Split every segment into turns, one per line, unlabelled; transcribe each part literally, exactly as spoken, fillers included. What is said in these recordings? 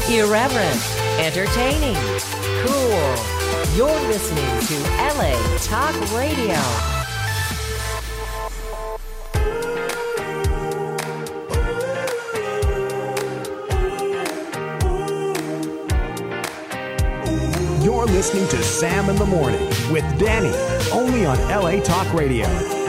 Irreverent, entertaining, cool. You're listening to L A Talk Radio.
You're listening to Sam in the Morning with Danny, only on L A Talk Radio.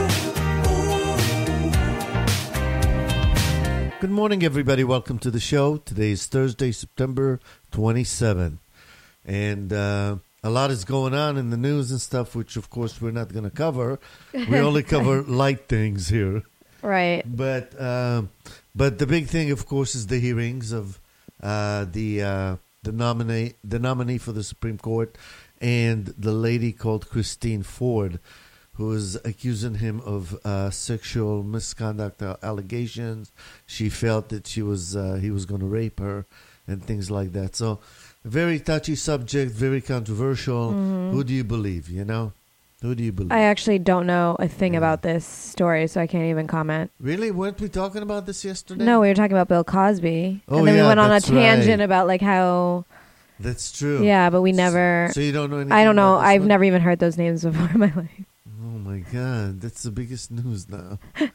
Good morning, everybody. Welcome to the show. Today is Thursday, September twenty-seventh. And uh, a lot is going on in the news and stuff, which, of course, we're not going to cover. We only cover light things here.
Right.
But uh, but the big thing, of course, is the hearings of uh, the uh, the nominee the nominee for the Supreme Court and the lady called Christine Ford, who is accusing him of uh, sexual misconduct allegations. She felt that she was uh, he was going to rape her and things like that. So, very touchy subject, very controversial. Mm-hmm. Who do you believe, you know? Who do you believe?
I actually don't know a thing yeah. about this story, so I can't even comment.
Really? Weren't we talking about this yesterday?
No, we were talking about Bill Cosby.
Oh,
and then
yeah,
we went on a
that's
tangent
right.
about like how...
That's true.
Yeah, but we never...
So you don't know anything
I don't know.
about this
I've
one?
never even heard those names before in my life.
Oh, my God. That's the biggest news now.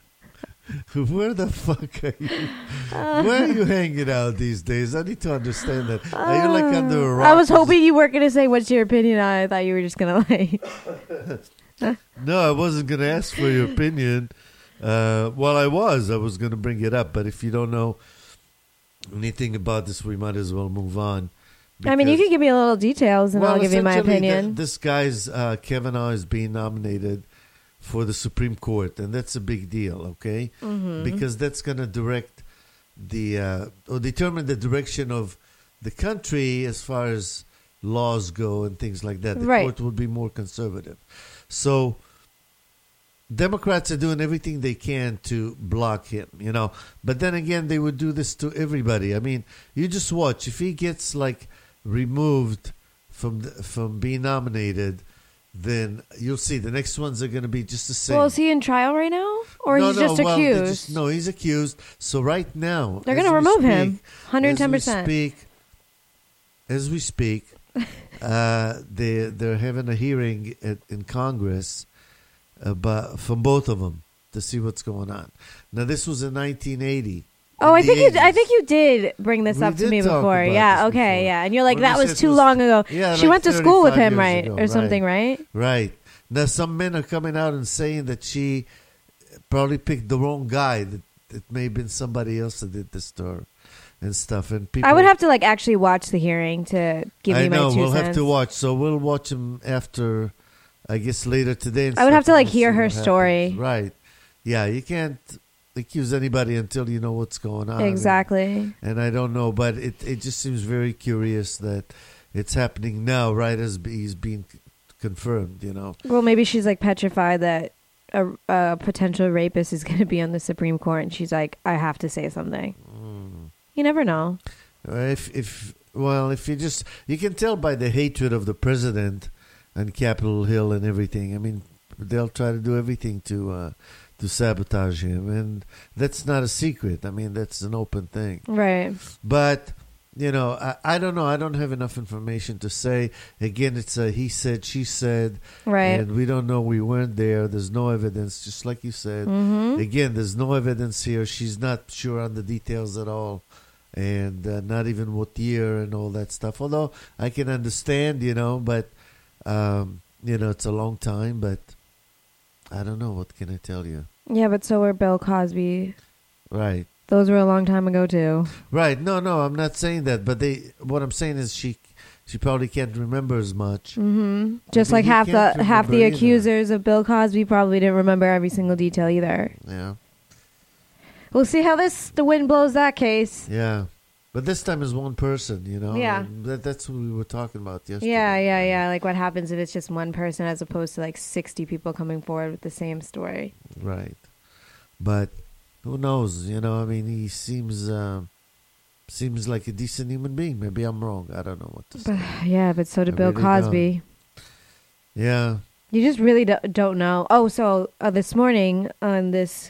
Where the fuck are you?
Uh,
Where are you hanging out these days? I need to understand that. Are you like under a rock?
I was hoping you weren't going to say what's your opinion on it. I thought you were just going to like...
No, I wasn't going to ask for your opinion. Uh, well, I was. I was going to bring it up. But if you don't know anything about this, we might as well move on.
I mean, you can give me a little details and
well,
I'll give you my
essentially,
opinion.
th- this guy's, uh, Kavanaugh, is being nominated for the Supreme Court. And that's a big deal, okay?
Mm-hmm.
Because that's going to direct the, uh, or determine the direction of the country as far as laws go and things like that. The
right.
court will be more conservative. So Democrats are doing everything they can to block him, you know. But then again, they would do this to everybody. I mean, you just watch. If he gets, like, removed from the, from being nominated, then you'll see the next ones are going to be just the same.
Well, is he in trial right now? Or
no,
he's
no,
just
well, they
accused?
Just, no, he's accused. So right now...
They're going to remove
speak,
him. one hundred ten percent.
As we speak... As we speak uh, they, they're having a hearing at, in Congress about, from both of them to see what's going on. Now, this was in nineteen eighty.
Oh, I think you. I think you did bring this
We
up to
did
me
talk
before.
about
Yeah.
this
Okay.
before.
Yeah. And you're like,
When
that
we
was
said
too
it was-
long ago.
Yeah,
she
like
went to school with
thirty-five
him,
years
right,
ago,
or something, right?
Right. Now, some men are coming out and saying that she probably picked the wrong guy. That it may have been somebody else that did this to her and stuff. And people,
I would have to like actually watch the hearing to give
I
you my
know
two
we'll
cents.
have to watch. So we'll watch him after, I guess, later today. And
I would
stuff,
have to
and
like
we'll
hear
see
her
what
story.
happens. Right. Yeah, you can't accuse anybody until you know what's going on.
Exactly.
And, and I don't know, but it it just seems very curious that it's happening now, right as he's being c- confirmed, you know.
Well, maybe she's like petrified that a, a potential rapist is going to be on the Supreme Court, and she's like, I have to say something.
Mm.
You never know.
If if well, if you just you can tell by the hatred of the president and Capitol Hill and everything. I mean, they'll try to do everything to uh, to sabotage him, and that's not a secret. I mean, that's an open thing.
Right.
But you know, I, I don't know. I don't have enough information to say. Again, it's a he said, she said,
Right.
and we don't know. We weren't there. There's no evidence. Just like you said.
Mm-hmm.
Again, there's no evidence here. She's not sure on the details at all. And uh, not even what year and all that stuff. Although I can understand, you know, but, um, you know, it's a long time. But I don't know. What can I tell you?
Yeah, but so were Bill Cosby.
Right.
Those were a long time ago, too.
Right. No, no, I'm not saying that. But they. What I'm saying is she she probably can't remember as much.
Mm-hmm. Just
Maybe
like
he
half
can't
the half the
remember either.
accusers of Bill Cosby probably didn't remember every single detail either.
Yeah.
We'll see how this the wind blows that case.
Yeah. But this time is one person, you know.
Yeah.
And That, that's what we were talking about yesterday.
Yeah, yeah, yeah. Like what happens if it's just one person as opposed to like sixty people coming forward with the same story.
Right. But who knows? You know, I mean, he seems uh, seems like a decent human being. Maybe I'm wrong. I don't know what to say.
But, yeah, but so did
I
Bill
really
Cosby.
Yeah.
You just really do- don't know. Oh, so uh, this morning on this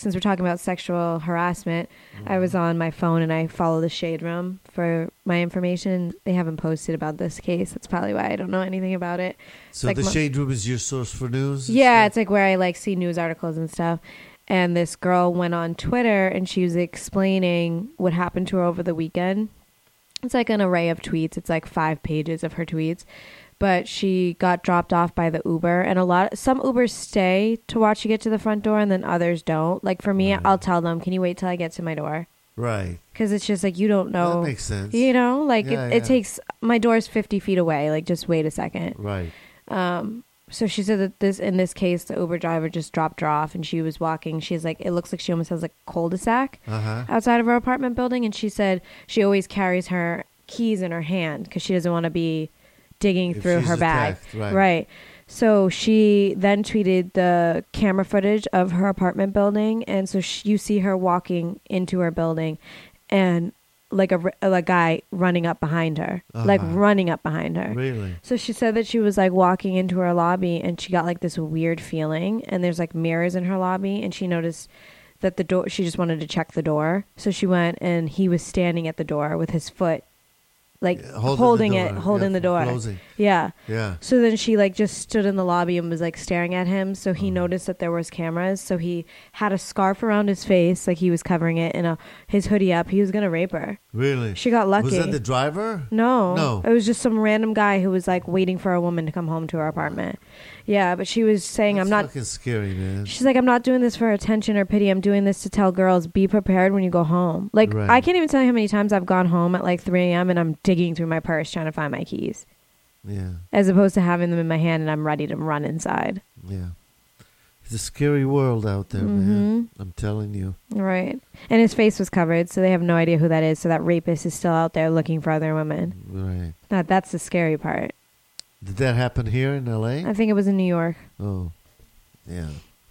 since we're talking about sexual harassment, I was on my phone and I follow the Shade Room for my information. They haven't posted about this case. That's probably why I don't know anything about it.
So
like
the
mo-
Shade Room is your source for news? and
Yeah,
stuff?
it's like where I like see news articles and stuff. And this girl went on Twitter and she was explaining what happened to her over the weekend. It's like an array of tweets. It's like five pages of her tweets. But she got dropped off by the Uber, and a lot some Ubers stay to watch you get to the front door, and then others don't. Like for me,
Right.
I'll tell them, "Can you wait till I get to my door?"
Right.
Because it's just like you don't know.
That makes sense.
You know, like
Yeah,
it,
yeah.
it takes my door's fifty feet away. Like just wait a second.
Right.
Um, so she said that this in this case, the Uber driver just dropped her off, and she was walking. She's like, it looks like she almost has like a cul-de-sac
Uh-huh.
outside of her apartment building, and she said she always carries her keys in her hand because she doesn't want to be digging
If
through
she's
her bag.
attacked, right.
So she then tweeted the camera footage of her apartment building, and so she, you see her walking into her building, and like a r- a guy running up behind her, like
Uh-huh.
running up behind her.
Really?
So she said that she was like walking into her lobby and she got like this weird feeling, and there's like mirrors in her lobby, and she noticed that the door, she just wanted to check the door. So she went and he was standing at the door with his foot like
Yeah,
holding,
holding the
it,
door.
holding
Yeah,
the door.
closing.
Yeah.
Yeah.
So then she like just stood in the lobby and was like staring at him. So he noticed that there was cameras. So he had a scarf around his face, like he was covering it, and a his hoodie up. He was gonna rape her.
Really?
She got lucky.
Was that the driver?
No,
No.
It was just some random guy who was like waiting for a woman to come home to her apartment. Yeah, but she was saying,
That's
"I'm not."
fucking scary, man.
She's like, "I'm not doing this for attention or pity. I'm doing this to tell girls, be prepared when you go home." Like,
Right.
I can't even tell you how many times I've gone home at like three a.m. and I'm digging through my purse trying to find my keys,
Yeah.
as opposed to having them in my hand and I'm ready to run inside.
Yeah. It's a scary world out there,
Mm-hmm.
man. I'm telling you.
Right. And his face was covered, so they have no idea who that is. So that rapist is still out there looking for other women.
Right.
Now, that's the scary part.
Did that happen here in L A?
I think it was in New York.
Oh, yeah.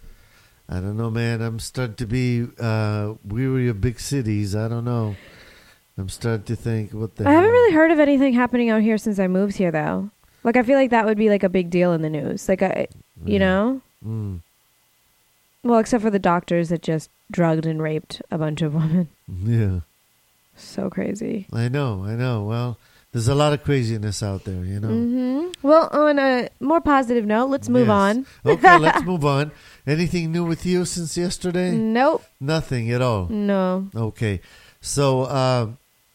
I don't know, man. I'm starting to be uh, weary of big cities. I don't know. I'm starting to think, what the
I haven't
hell?
really heard of anything happening out here since I moved here, though. Like, I feel like that would be like a big deal in the news. Like, I, you
Yeah.
know?
Mm.
Well, except for the doctors that just drugged and raped a bunch of women.
Yeah.
So crazy.
I know, I know. Well, there's a lot of craziness out there, you know.
hmm Well, on a more positive note, let's move
Yes.
on.
Okay, let's move on. Anything new with you since yesterday?
Nope.
Nothing at all.
No.
Okay. So, uh,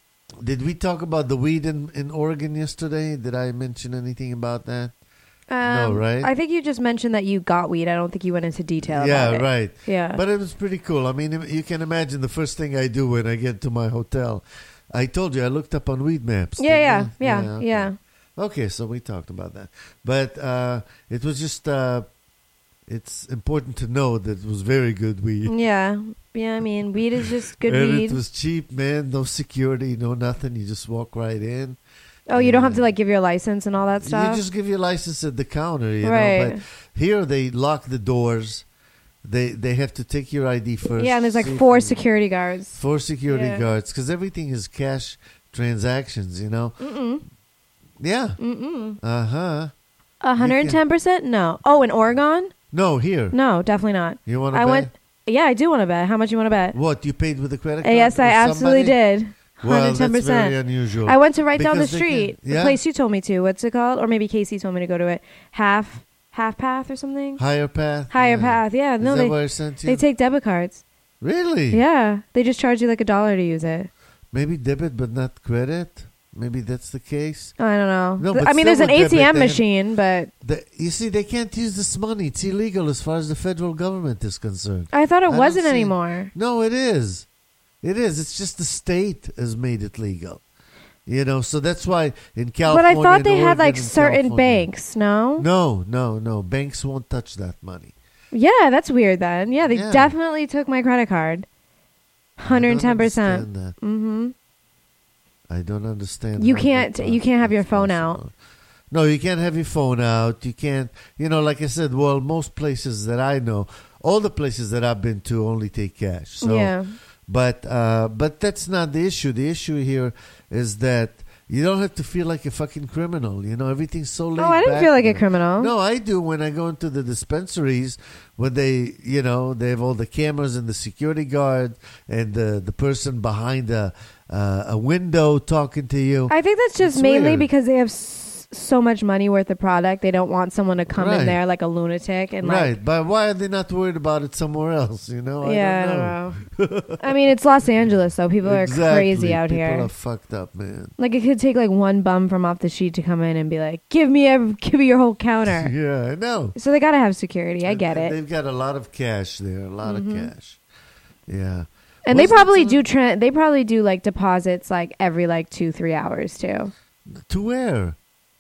did we talk about the weed in, in Oregon yesterday? Did I mention anything about that?
Um,
right?
I think you just mentioned that you got weed. I don't think you went into detail
yeah,
about it.
right.
Yeah.
But it was pretty cool. I mean, you can imagine the first thing I do when I get to my hotel. I told you I looked up on Weed Maps.
yeah, yeah,
didn't I?
yeah,
okay.
yeah.
Okay, so we talked about that. But uh, it was just, uh, it's important to know that it was very good weed.
Yeah. Yeah, I mean, weed is just good
and
weed.
it was cheap, man. No security, no nothing. You just walk right in.
Oh, you don't have
Yeah.
to like give your license and all that stuff?
You just give your license at the counter, you
Right.
know. But here they lock the doors. They they have to take your I D first.
Yeah, and there's like
see if
four
you-
security guards.
Four security
Yeah.
guards, because everything is cash transactions, you know.
Mm-mm.
Yeah.
Mm-mm.
Uh huh.
one hundred ten percent? No. Oh, in Oregon?
No, here.
No, definitely not.
You want to
I
bet?
went. Yeah, I do want to bet. How much you want to bet?
What, you paid with a credit
Uh,
card?
yes,
or
I absolutely
somebody?
did.
Well,
one hundred ten
that's very
percent.
unusual.
I went to right down the
Because they can-
street.
yeah?
The place you told me to. What's it called? Or maybe Casey told me to go to it. Half Half Path or something?
Higher Path?
Higher
Yeah.
Path. Yeah,
Is
no,
that
they
where I sent you?
they take debit cards.
Really?
Yeah, they just charge you like a dollar to use it.
Maybe debit, but not credit? Maybe that's the case.
I don't know.
No,
Th-
but
I mean,
still
there's an
with debit,
A T M
they-
machine, but
The, you see, they can't use this money. It's illegal as far as the federal government is concerned.
I thought it
I don't
wasn't
see-
anymore.
No, it is. It is. It's just the state has made it legal. You know, so that's why in
But
California...
I thought
and
they had
Oregon
like
and
certain
California-
banks, no?
No, no, no. Banks won't touch that money.
Yeah, that's weird then. Yeah, they
Yeah.
definitely took my credit card. one hundred ten percent.
I don't understand that.
Mm-hmm.
I don't understand.
You
how
can't-
that
you can't have your
that's
phone
possible. No, you can't have your phone out. You can't, you know, like I said, well, most places that I know, all the places that I've been to only take cash. So,
yeah.
But uh, but that's not the issue. The issue here is that You don't have to feel like a fucking criminal. You know, everything's so laid
Oh, I didn't
back
feel like a
there.
criminal.
No, I do when I go into the dispensaries when they, you know, they have all the cameras and the security guard and the the person behind a uh, a window talking to you.
I think that's just
It's
mainly
weird.
because they have s- so much money worth of product. They don't want someone to come
Right.
in there like a lunatic and
right,
like.
but why are they not worried about it somewhere else? You know,
Yeah,
I don't know.
I don't know. I mean, it's Los Angeles, so people are
Exactly.
crazy out
People
here.
are fucked up, man.
Like it could take like one bum from off the street to come in and be like, "Give me every, give me your whole counter."
Yeah, I know.
So they gotta have security. I get
And
it.
They've got a lot of cash there, a lot
Mhm.
of cash. Yeah.
And they
Wasn't
probably
some-
do tra- they probably do like deposits like every like two three hours too.
To where?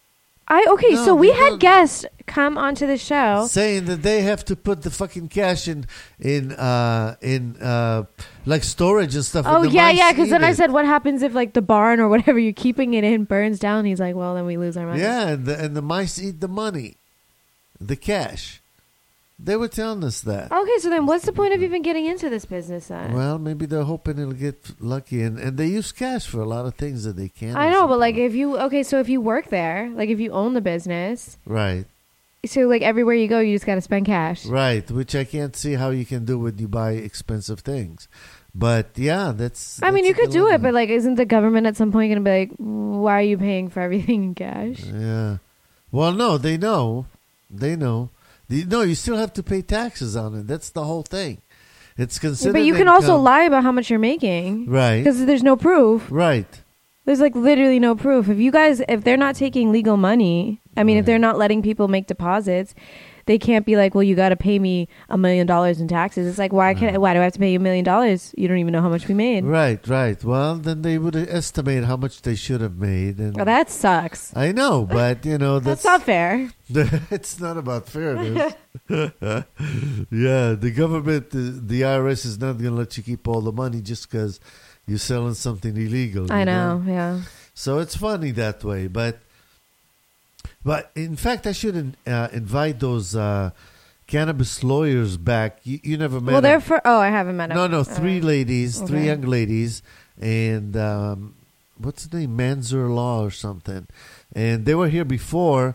I okay,
No,
so we
they
had
don't.
guests come onto the show.
Saying that they have to put the fucking cash in in uh in uh like storage and stuff.
Oh
and the
yeah,
mice
yeah. Because
eat
then I
it.
said, "What happens if like the barn or whatever you're keeping it in burns down?" He's like, "Well, then we lose our money."
Yeah, and the, and the mice eat the money, the cash. They were telling us that.
Okay, so then what's the point of even getting into this business then?
Well, maybe they're hoping it'll get lucky, and, and they use cash for a lot of things that they can't.
I know, but like if you okay, so if you work there, like if you own the business,
right,
so like everywhere you go, you just got to spend cash.
right, which I can't see how you can do when you buy expensive things. But yeah, that's.
I mean,
that's
you
a
could do it,
dilemma.
but like, isn't the government at some point going to be like, "Why are you paying for everything in cash?"
Yeah. Well, no, they know. They know. The- No, you still have to pay taxes on it. That's the whole thing. It's considered.
But you can also
income.
lie about how much you're making,
Right.
because there's no proof.
Right.
There's like literally no proof. If you guys, if they're not taking legal money, I mean, if
Right.
they're not letting people make deposits, they can't be like, well, you got to pay me a million dollars in taxes. It's like, why can why do I have to pay you a million dollars? You don't even know how much we made.
Right. Right. Well, then they would estimate how much they should have made, and
Oh, that sucks.
I know, but you know
That's
that's,
not fair.
it's not about fairness. Yeah, the government, the, the I R S is not going to let you keep all the money just because you're selling something illegal.
I
you
know. Yeah.
So it's funny that way, but but in fact, I should in, uh, invite those uh, cannabis lawyers back. You, you never met
Well, they're
them.
for. Oh, I haven't met them.
No, no, three
Uh,
ladies, three
okay.
young ladies, and um, what's the name, Manzur Law or something, and they were here before,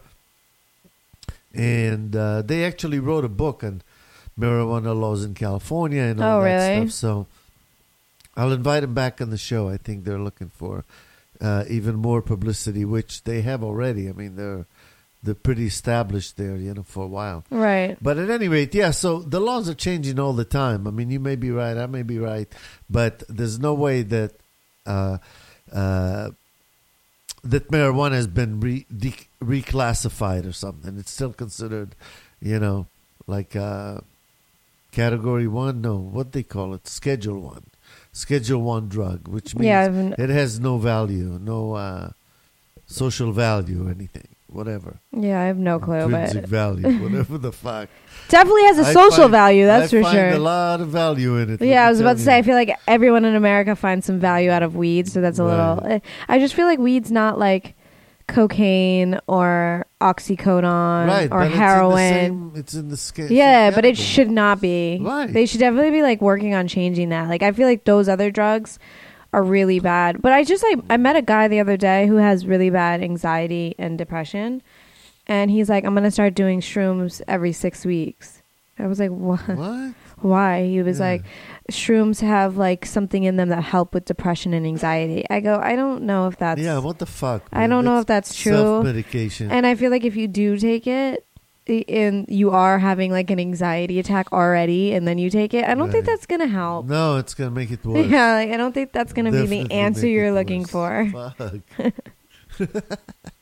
and uh, they actually wrote a book on marijuana laws in California and all
Oh,
that
really?
stuff. So I'll invite them back on the show. I think they're looking for uh, even more publicity, which they have already. I mean, they're they're pretty established there, you know, for a while.
Right.
But at any rate, yeah, so the laws are changing all the time. I mean, you may be right, I may be right, but there's no way that uh, uh, that marijuana has been re- de- reclassified or something. It's still considered, you know, like uh, category one. No, what they call it, Schedule one, Schedule one drug, which means
Yeah, I've n-
it has no value, no uh, social value or anything. Whatever.
Yeah, I have no clue,
Intrinsic
but
value, whatever the fuck.
definitely has a
I
social
find-
value. That's
I
for
find
sure.
a lot of value in it. let
Yeah,
me
I was about
tell
to say. I
you.
feel like everyone in America finds some value out of weed, so that's a little.
Right.
I just feel like weed's not like cocaine or oxycodone
right,
or
but
heroin.
It's in the skin.
Yeah, but it should not be.
Right.
They should definitely be like working on changing that. Like I feel like those other drugs are really bad. But I just like I met a guy the other day who has really bad anxiety and depression, and he's like, I'm gonna start doing shrooms every six weeks. I was like, what?
What?
Why? He was
Yeah.
like, shrooms have like something in them that help with depression and anxiety. I go, I don't know if that's
Yeah, what the fuck?
I
man?
don't know if that's true.
Self-medication.
And I feel like if you do take it i- and you are having like an anxiety attack already and then you take it, I don't think
Right.
that's gonna help.
no, it's going to make it worse.
Yeah, like, I don't think that's gonna be
Definitely
the answer
make
you're
it
looking
worse.
for.
Fuck.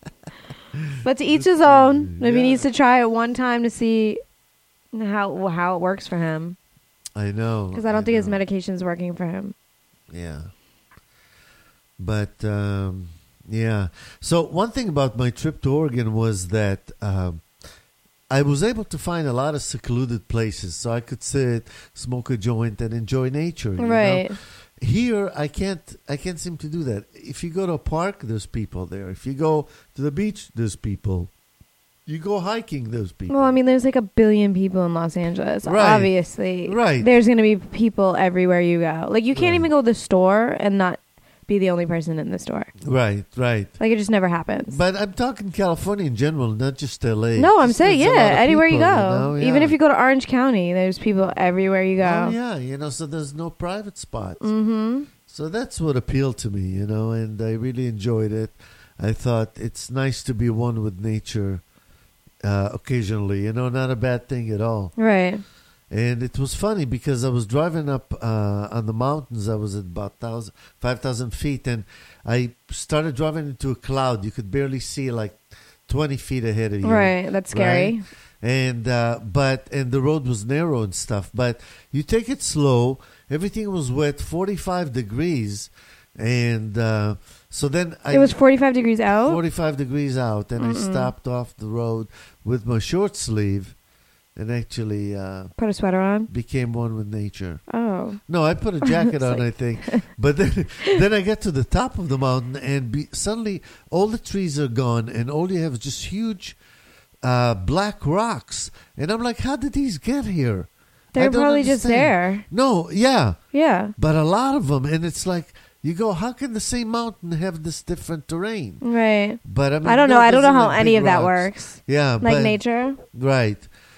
But to each his own. Maybe he
Yeah.
needs to try it one time to see how how it works for him.
I know.
Because I don't think his
know.
medication's working for him.
Yeah. But, um, yeah. So, one thing about my trip to Oregon was that um, I was able to find a lot of secluded places. So, I could sit, smoke a joint, and enjoy nature. you know?
Right.
Here, I can't. I can't seem to do that. If you go to a park, there's people there. If you go to the beach, there's people. You go hiking, there's people.
Well, I mean, there's like a billion people in Los Angeles.
Right.
Obviously.
Right.
There's going to be people everywhere you go. Like, you can't
Right.
even go to the store and not be the only person in the store.
Right, right.
Like, it just never happens.
But I'm talking California in general, not just L A.
No, I'm
Just
saying,
there's a
yeah,
lot of
anywhere
people,
you go.
know?
Even
Yeah.
if you go to Orange County, there's people everywhere you go.
Oh, yeah, you know, so there's no private spots.
Mm-hmm.
So that's what appealed to me, you know, and I really enjoyed it. I thought it's nice to be one with nature uh, occasionally, you know, not a bad thing at all.
Right.
And it was funny because I was driving up uh, on the mountains. I was at about five thousand feet, and I started driving into a cloud. You could barely see like twenty feet ahead of you.
Right. That's scary.
Right? And uh, but and the road was narrow and stuff. But you take it slow. Everything was wet, forty-five degrees, and uh, so then I
It was forty-five degrees out?
forty-five degrees out, and
Mm-mm.
I stopped off the road with my short sleeve, and actually uh,
Put a sweater on?
became one with nature.
Oh.
No, I put a jacket
It's
on,
like-
I think. But then then I get to the top of the mountain, and be, suddenly all the trees are gone, and all you have is just huge uh, black rocks. And I'm like, how did these get here? I
They're
don't
probably just
understand.
there.
No, yeah,
Yeah.
but a lot of them. And it's like, you go, how can the same mountain have this different terrain?
Right.
But I mean,
I don't know.
no,
I don't know
those are
how
like
any
big
of that
rocks.
works.
Yeah,
Like
but,
nature?
right.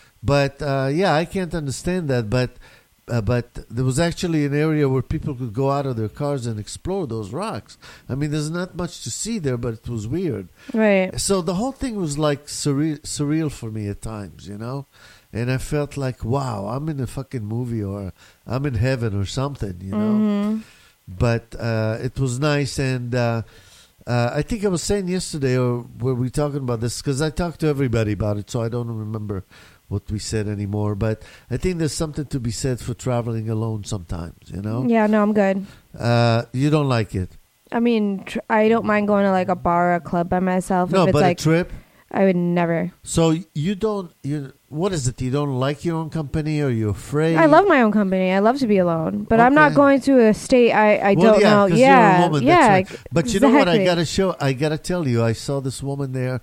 But uh, yeah, I can't understand that. But uh, but there was actually an area where people could go out of their cars and explore those rocks. I mean, there's not much to see there, but it was weird.
Right.
So the whole thing was like surreal, surreal for me at times, you know. And I felt like, wow, I'm in a fucking movie, or I'm in heaven or something, you know.
Mm-hmm.
But uh, it was nice, and uh, uh, I think I was saying yesterday, or were we talking about this? Because I talked to everybody about it, so I don't remember what we said anymore. But I think there's something to be said for traveling alone sometimes, you know?
Yeah, no, I'm good.
Uh, you don't like it.
I mean, tr- I don't mind going to like a bar or a club by myself.
No,
if it's
but
like,
a trip.
I would never.
So you don't, you what is it? You don't like your own company, or you're afraid?
I love my own company. I love to be alone, but I'm not
Okay.
going to a state I, I
Well,
don't
yeah,
know.
'cause
Yeah,
you're a woman,
yeah.
that's right. But you know what? I
exactly.
gotta show. I gotta tell you. I saw this woman there.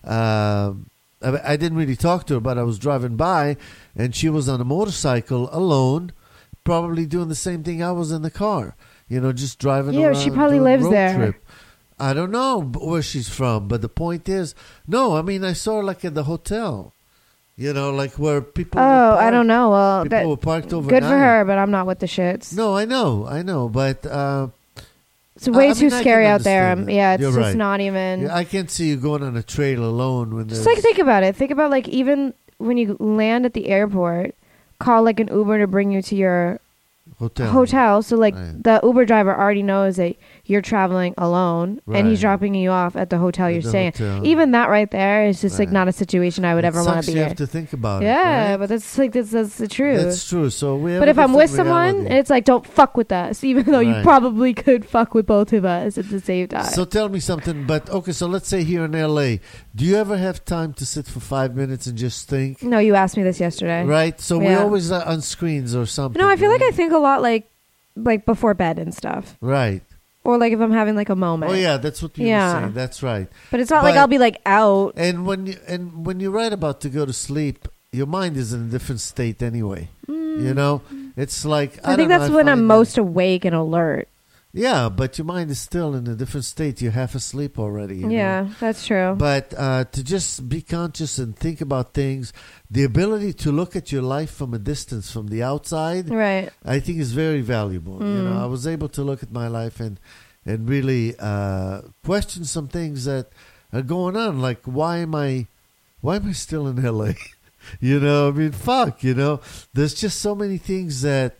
Um, I, I didn't really talk to her, but I was driving by, and she was on a motorcycle alone, probably doing the same thing I was in the car. You know, just driving.
Yeah,
around,
she probably
doing
lives
road
there.
Trip. I don't know b- where she's from, but the point is, no. I mean, I saw her like at the hotel. You know, like where people.
Oh,
were
I
parked-
don't know. Well,
People
that,
were parked overnight.
good for her, but I'm not with the shits.
No, I know, I know, but. Uh,
It's way
I- I
too
mean, I
scary
can
out there.
understand
Um,
that.
yeah, it's
You're
just
right.
not even.
Yeah, I can't see you going on a trail alone when there's
Just like think about it. Think about like even when you land at the airport, call like an Uber to bring you to your
hotel.
hotel. So like
Right.
the Uber driver already knows that you're traveling alone, and he's
Right.
dropping you off at the hotel
At
you're
the
staying.
hotel.
Even that right there is just like
Right.
not a situation I would
It
ever want
sucks
to be
you
in.
have to think about it.
Yeah,
right?
but that's like that's, that's the truth.
That's true. So we have
But
a
if I'm with
different
someone,
reality.
it's like don't fuck with us, even though you
Right.
probably could fuck with both of us at the same time.
So tell me something. But okay, so let's say here in L A, do you ever have time to sit for five minutes and just think?
no, you asked me this yesterday.
Right. So we
Yeah.
always uh, on screens or something.
No, I feel like I
right?
think a lot like like before bed and stuff,
Right.
or like if I'm having like a moment.
Oh yeah, that's what you
Yeah.
were saying. That's right.
But it's not like
But-
I'll be like out.
And when you and when you're right about to go to sleep, your mind is in a different state anyway. You know, it's like I,
I, think
don't know,
that's
I
when I'm
find
most
that-
awake and alert.
Yeah, but your mind is still in a different state. You're half asleep already. you know?
Yeah, that's true.
But uh, to just be conscious and think about things, the ability to look at your life from a distance, from the outside,
Right.
I think is very valuable. You know,
Mm.
I was able to look at my life and and really uh, question some things that are going on. Like, why am I, why am I still in L A? You know, I mean, fuck. You know, there's just so many things that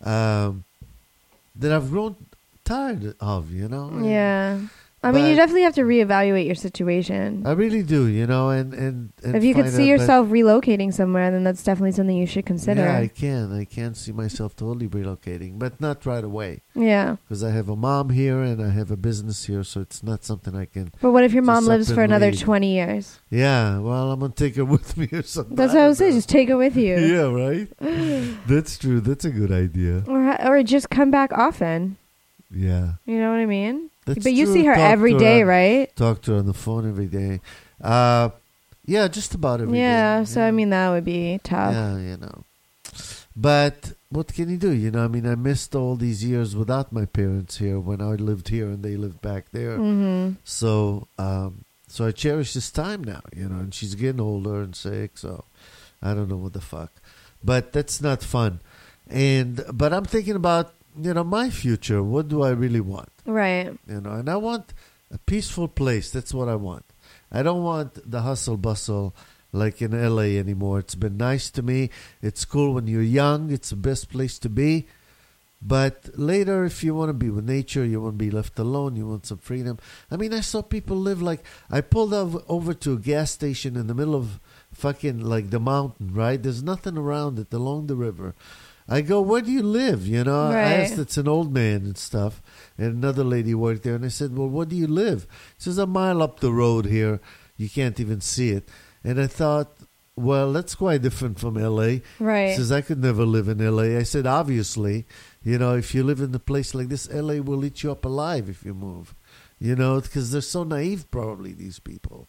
um, that I've grown tired of. You know. And
Yeah. I mean, you
But-
definitely have to reevaluate your situation.
I really do. You know, and and, and
If you could
find
see
out that-
yourself relocating somewhere, then that's definitely something you should consider.
Yeah, I can. I can see myself totally relocating, but not right away
Yeah.
because I have a mom here and I have a business here, so it's not something I can.
But what if your mom
Just
lives
up
for
and
another
leave.
twenty years?
Yeah, well, I'm gonna take her with me or something.
That's what I was saying. Just take her with you.
Yeah, right. That's true. That's a good idea.
Or, ha- or just come back often.
Yeah,
You know what I mean?
that's
but you
true.
see her
Talk
every
to
day,
her,
right?
Talk to her on the phone every day. Uh, yeah, just about every day.
Yeah, so I
Yeah.
mean, that would be tough.
Yeah, you know. But what can you do? You know, I mean, I missed all these years without my parents here when I lived here and they lived back there.
Mm-hmm.
So, um, so I cherish this time now, you know, and she's getting older and sick, so I don't know what the fuck. But that's not fun. And, but I'm thinking about, you know, my future. What do I really want?
Right.
You know, and I want a peaceful place. That's what I want. I don't want the hustle bustle like in L A anymore. It's been nice to me. It's cool when you're young. It's the best place to be. But later, if you want to be with nature, you want to be left alone, you want some freedom. I mean, I saw people live like, I pulled over, over to a gas station in the middle of fucking like the mountain, right? There's nothing around it along the river. I go, where do you live? You know,
Right.
I asked, it's an old man and stuff. And another lady worked there. And I said, well, where do you live? She says, a mile up the road here. You can't even see it. And I thought, well, that's quite different from L A.
Right.
She says, I could never live in L A. I said, obviously, you know, if you live in a place like this, L A will eat you up alive if you move. You know, because they're so naive, probably, these people.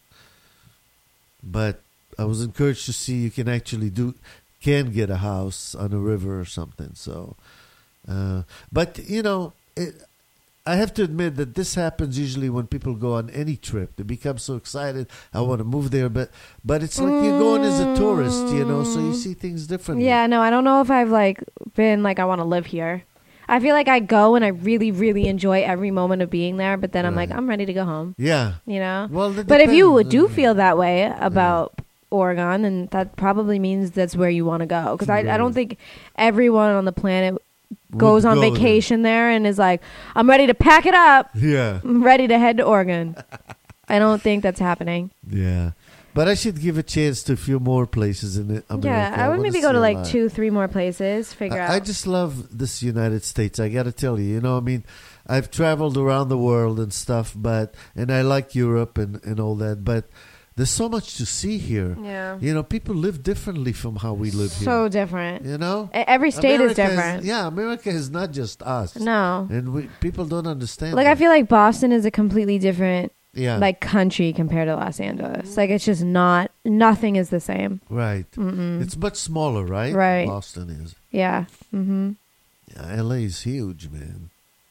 But I was encouraged to see you can actually do, can get a house on a river or something. So, uh, but, you know, it, I have to admit that this happens usually when people go on any trip. They become so excited, I want to move there. But but it's like you're going as a tourist, you know, so you see things differently.
Yeah, no, I don't know if I've like been like I want to live here. I feel like I go and I really, really enjoy every moment of being there, but then I'm like,
Right.
I'm ready to go home.
Yeah.
You know?
Well, it
But if you
depends.
do feel that way about Oregon, then that probably means that's where you want to go. Because I, I don't think everyone on the planet goes
Would
on
go there.
vacation there and is like, I'm ready to pack it up.
Yeah.
I'm ready to head to Oregon. I don't think that's happening.
Yeah. But I should give a chance to a few more places in the- America.
Yeah, I would
wanna
maybe go
see
to
a
like
lot.
two, three more places, figure
I,
out.
I just love this United States. I got to tell you, you know, I mean, I've traveled around the world and stuff, but and I like Europe and, and all that, but there's so much to see here.
Yeah.
You know, people live differently from how we live
So
here.
different.
You know,
E- Every state is
America
different.
yeah, America is not just us.
No.
and we people don't understand.
Like, I
that.
feel like Boston is a completely different
yeah,
like country compared to Los Angeles. Like, it's just not, nothing is the same.
right.
Mm-mm.
It's much smaller, right?
Right.
Boston is.
Yeah. Mm-hmm.
Yeah, L A is huge, man.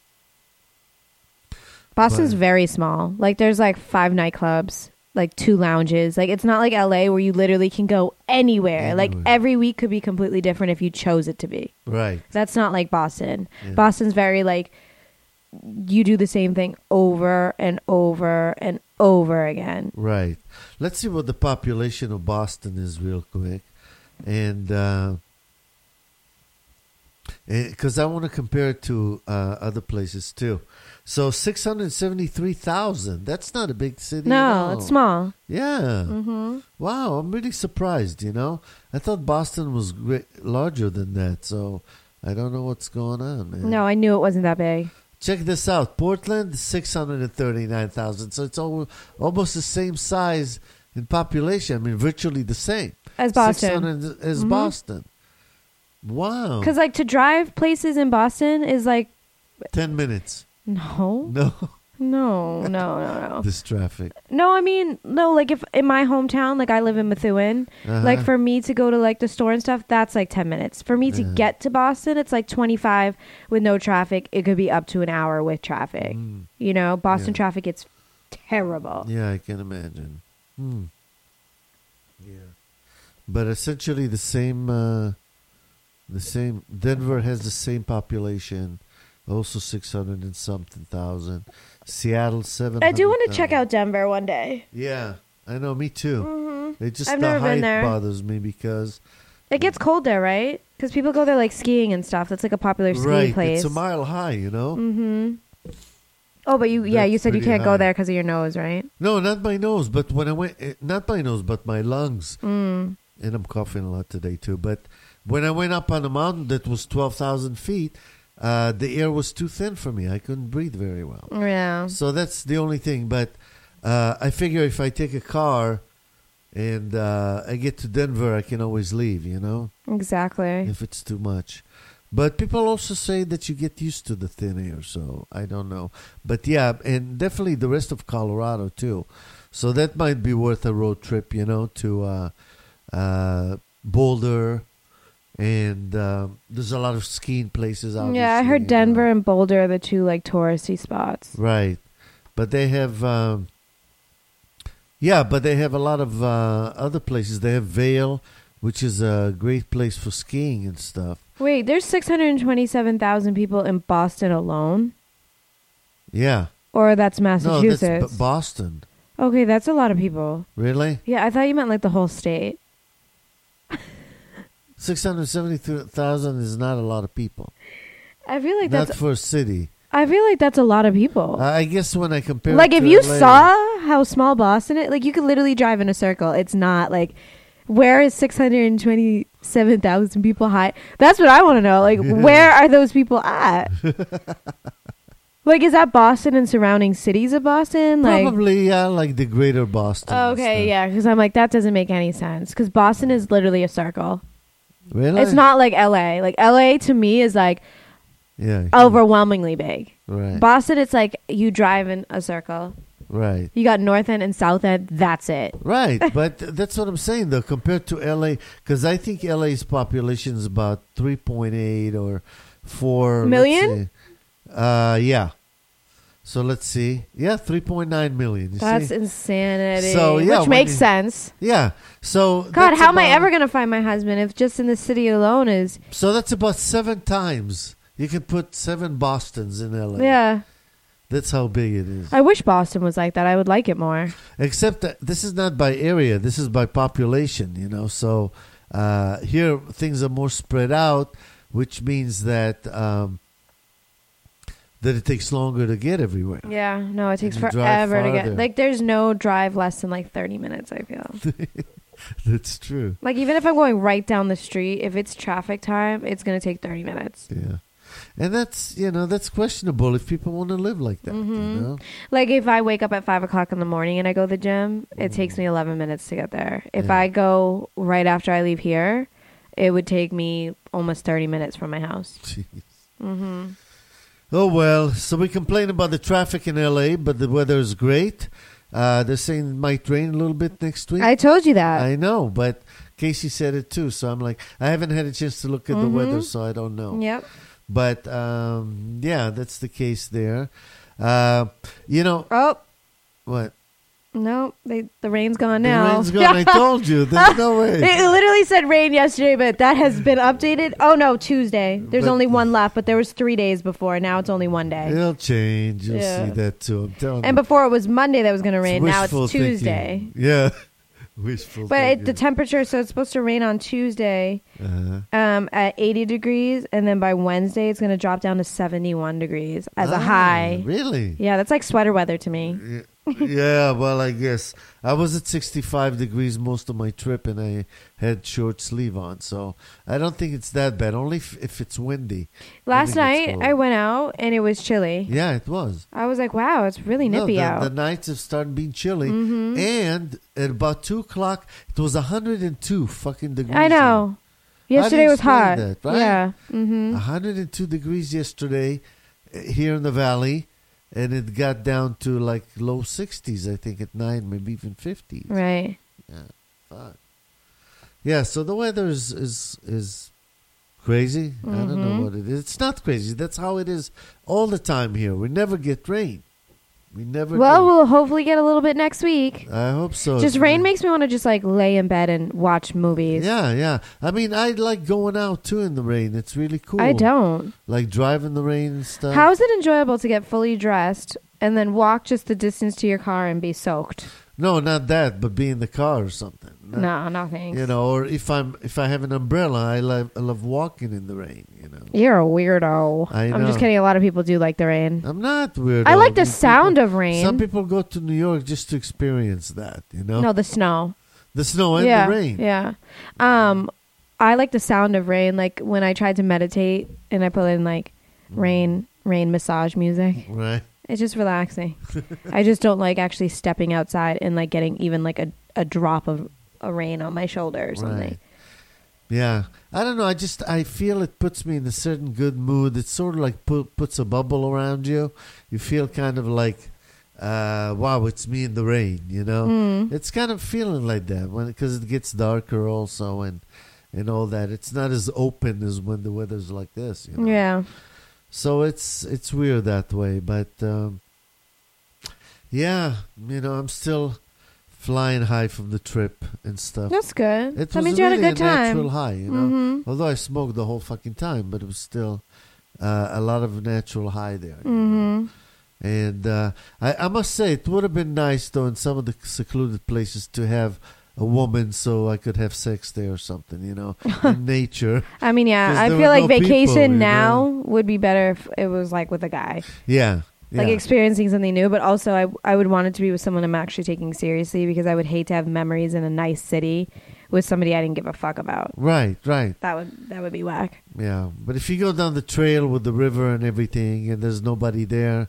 Boston's
But-
very small. Like, there's like five nightclubs, like two lounges. Like, it's not like L A where you literally can go anywhere. Like,
Anywhere.
every week could be completely different if you chose it to be.
Right.
That's not like Boston.
Yeah.
Boston's very like, you do the same thing over and over and over again.
Right. Let's see what the population of Boston is real quick. And uh because I want to compare it to uh, other places too. So six hundred seventy-three thousand. That's not a big city. at
No,
all.
it's small.
Yeah.
Mm-hmm.
Wow, I'm really surprised, you know. I thought Boston was great, larger than that. So I don't know what's going on, man.
No, I knew it wasn't that big.
Check this out. Portland, six hundred thirty-nine thousand. So it's al- almost the same size in population. I mean, virtually the same.
As Boston.
six hundred as
Mhm.
Boston. Wow.
Because, like, to drive places in Boston is like,
ten minutes.
no,
No,
no, no, no, no.
this traffic.
No, I mean, no, like, if in my hometown, like, I live in Methuen,
Uh-huh.
like, for me to go to, like, the store and stuff, that's, like, ten minutes. For me to
Yeah.
get to Boston, it's, like, twenty-five with no traffic. It could be up to an hour with traffic.
Mm.
You know, Boston
Yeah.
traffic, it's terrible.
Yeah, I can imagine. Hmm. Yeah. But essentially the same, uh, the same, Denver has the same population, also six hundred and something thousand. Seattle, seven.
I do want to check out Denver one day.
Yeah, I know, me too.
Mm-hmm.
It just
I've
the
never been
height
there.
bothers me because
It gets cold there, right? Because people go there, like, skiing and stuff. That's, like, a popular ski
right,
place.
it's a mile high, you know.
Mm-hmm. Oh, but you, yeah,
That's
you said you
pretty
can't
high.
go there because of your nose, right?
No, not my nose, but when I went, eh, not my nose, but my lungs,
Mm.
and I'm coughing a lot today too. But when I went up on a mountain that was twelve thousand feet, uh, the air was too thin for me. I couldn't breathe very well.
Yeah.
So that's the only thing. But uh, I figure if I take a car and uh, I get to Denver, I can always leave, you know,
Exactly.
if it's too much. But people also say that you get used to the thin air, so I don't know. But yeah, and definitely the rest of Colorado too. So that might be worth a road trip, you know, to uh, uh, Boulder and um, there's a lot of skiing places. Obviously,
Yeah, I heard
you know.
Denver and Boulder are the two like touristy spots.
Right, but they have, um, yeah, but they have a lot of uh, other places. They have Vail, which is a great place for skiing and stuff.
Wait, there's six hundred twenty-seven thousand people in Boston alone?
Yeah,
Or that's
no, that's
Massachusetts?
B- Boston.
Okay, that's a lot of people.
Really,
Yeah, I thought you meant like the whole state.
six hundred seventy thousand is not a lot of people.
I feel like
Not
that's
for a city.
I feel like that's a lot of people.
I guess when I compare,
like
it
if
to
you
L A,
saw how small Boston is, like you could literally drive in a circle. It's not like where is six hundred twenty-seven thousand people high? That's what I want to know. Like where are those people at? Like is that Boston and surrounding cities of Boston? Like
probably yeah, like the greater Boston. and
okay,
stuff.
yeah, because I'm like that doesn't make any sense because Boston is literally a circle.
Really?
It's not like L A. Like L A to me is like
Yeah.
overwhelmingly big.
Right.
Boston, it's like you drive in a circle.
right.
You got North End and South End. That's it.
Right. But that's what I'm saying, though, compared to L A, because I think L A's population is about three point eight or four. let's
Million?
see. Uh, yeah. So let's see. Yeah, three point nine million. You
That's
see?
insanity.
So, yeah,
which
when
makes
you-
sense.
Yeah. So
God,
that's
how am I
about-
ever going to find my husband if just in the city alone is.
So that's about seven times. You can put seven Bostons in L A.
Yeah.
That's how big it is.
I wish Boston was like that. I would like it more.
Except that this is not by area. This is by population, you know. So uh, here things are more spread out, which means that um, that it takes longer to get everywhere.
Yeah. No, it takes
You drive
forever to
farther.
get. Like, there's no drive less than like thirty minutes, I feel.
That's true.
Like, even if I'm going right down the street, if it's traffic time, it's going to take thirty minutes.
Yeah. And that's, you know, that's questionable if people want to live like that,
Mhm.
you know.
Like, if I wake up at five o'clock in the morning and I go to the gym, it takes me eleven minutes to get there. If
Yeah.
I go right after I leave here, it would take me almost thirty minutes from my house.
Jeez.
Mm-hmm.
Oh, well, so we complain about the traffic in L A, but the weather is great. Uh, they're saying it might rain a little bit next week.
I told you that.
I know, but Casey said it too. So I'm like, I haven't had a chance to look at the
Mhm.
weather, so I don't know.
Yep.
But um, yeah, that's the case there. Uh, you know
Oh,
what?
no. They, the rain's gone
The
now.
rain's gone. I told you. There's no way.
It literally said rain yesterday, but that has been updated. Oh, no, Tuesday. There's
But-
only one left, but there was three days before. Now it's only one day.
It'll change. You'll
Yeah.
see that too. I'm telling
And
you.
before it was Monday that was going to rain. Now it's
wishful thinking.
Tuesday.
Yeah. Wishful
But it,
thinking.
the temperature, so it's supposed to rain on Tuesday
uh-huh.
um, at eighty degrees, and then by Wednesday it's going to drop down to seventy-one degrees as
Ah,
a high.
Really?
Yeah, that's like sweater weather to me.
Yeah, yeah, well, I guess I was at sixty-five degrees most of my trip, and I had short sleeve on, so I don't think it's that bad. Only if, if it's windy.
Last
Then it gets
night
cold.
I went out and it was chilly.
Yeah, it was.
I was like, wow, it's really
No,
nippy
the,
out.
the nights have started being chilly,
Mhm.
and at about two o'clock, it was one hundred two fucking degrees.
I know. Yesterday
you
was
explain
hot.
that, right?
Yeah. hmm
one hundred two degrees yesterday uh, here in the valley, and it got down to like low sixties, I think, at nine, maybe even fifties.
Right.
Fuck. Yeah, so the weather is is, is crazy. I don't know
Mhm.
what it is. It's not crazy. That's how it is all the time here. We never get rain. We never
Well,
do.
we'll hopefully get a little bit next week.
I hope so.
Just rain makes me want to just like lay in bed and watch movies.
Yeah, yeah. I mean, I like going out too in the rain. It's really cool.
I don't.
Like driving the rain and stuff.
How is it enjoyable to get fully dressed and then walk just the distance to your car and be soaked?
No, not that, but be in the car or something. Not-
No, no thanks.
You know, or if I'm if I have an umbrella, I love I love walking in the rain. You know,
You're a weirdo.
I
I'm just
know.
kidding. A lot of people do like the rain.
I'm not weird.
I like the sound of rain.
Some people go to New York just to experience that. You know,
No, the snow.
the snow and
yeah,
the rain.
Yeah. Um, I like the sound of rain. Like when I tried to meditate and I put in like rain, rain massage music.
Right.
It's just relaxing. I just don't like actually stepping outside and like getting even like a, a drop of a rain on my shoulder or something.
Right. Yeah, I don't know. I just I feel it puts me in a certain good mood. It sort of like put, puts a bubble around you. You feel kind of like, uh, wow, it's me in the rain. You know,
Mm.
it's kind of feeling like that when because it gets darker also, and and all that. It's not as open as when the weather's like this. You know?
Yeah.
So it's it's weird that way, but um, yeah, you know, I'm still flying high from the trip and stuff.
That's good.
It
That
was
means you had a
really
good
a natural
time.
high, you know.
Mhm.
Although I smoked the whole fucking time, but it was still uh, a lot of natural high there. you know.
Mhm.
And uh, I, I must say, it would have been nice, though, in some of the secluded places to have a woman so I could have sex there or something, you know, in nature.
I mean, yeah,
'Cause
I
there
feel
were
like
no people,
vacation
you
now
know.
would be better if it was like with a guy.
Yeah.
Like
yeah.
experiencing something new, but also I I would want it to be with someone I'm actually taking seriously, because I would hate to have memories in a nice city with somebody I didn't give a fuck about.
Right, right.
That would that would be whack.
Yeah. But if you go down the trail with the river and everything and there's nobody there,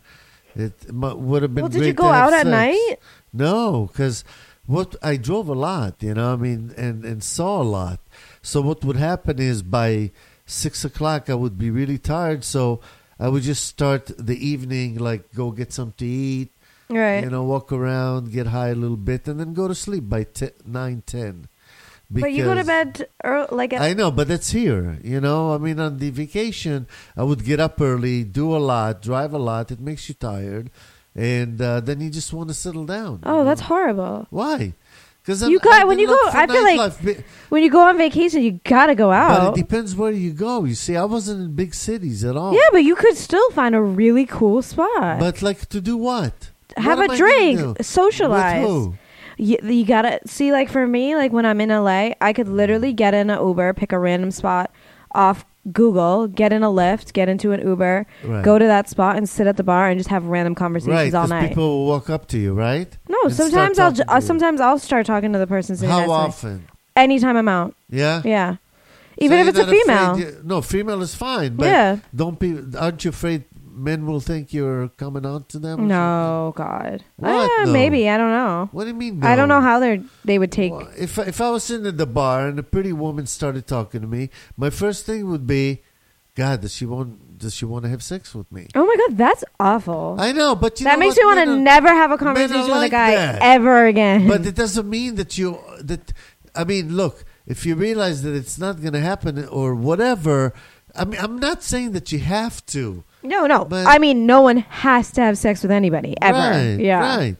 it mu- would have been
Well, did
great
you
to
go
have
out at
sex.
night?
No, because what I drove a lot, you know, I mean, and, and saw a lot. So what would happen is by six o'clock I would be really tired, so I would just start the evening, like go get something to eat,
Right.
you know, walk around, get high a little bit, and then go to sleep by t- nine, ten.
But you go to
Because-
bed early, like at,
I know, but that's here. You know, I mean, on the vacation, I would get up early, do a lot, drive a lot. It makes you tired, and uh, then you just want to settle down.
oh, that's horrible.
Why? Because
You got- when you go- I feel like- When you go on vacation, you gotta go
but
out.
it depends where you go. You see, I wasn't in big cities at all.
Yeah, but you could still find a really cool spot.
But like to do what?
Have
What am
a
I gonna
drink,
do?
socialize.
With who?
You, you gotta see, like for me, like when I'm in L A, I could literally get in an Uber, pick a random spot off Google, get in a Lyft, get into an Uber,
Right.
go to that spot and sit at the bar and just have random conversations
Right,
all
because
night.
people will walk up to you, right?
no,
and start
sometimes I'll
talking
ju-
to
uh,
you.
sometimes I'll start talking to the person sitting next
How
to me.
often?
Anytime I'm out.
Yeah.
Yeah.
So
Even if
you're
it's a
not afraid
female.
you- no, female is fine. But
Yeah.
don't be. Aren't you afraid men will think you're coming on to them? or
No, God.
What?
Uh,
No.
Maybe. I don't know.
something? What do you mean?
I don't
no?
know how they they would take.
Well, if if I was sitting at the bar and a pretty woman started talking to me, my first thing would be, God, does she want does she want to have sex with me?
Oh my God, that's awful.
I know, but you
that
know
makes
what?
me want to
Men are-
never have a
men are
conversation with a
like
guy
that.
ever again.
But it doesn't mean that you that. I mean, look, if you realize that it's not going to happen or whatever, I mean, I'm not saying that you have to.
no, no.
but-
I mean, no one has to have sex with anybody ever.
Right,
yeah.
right.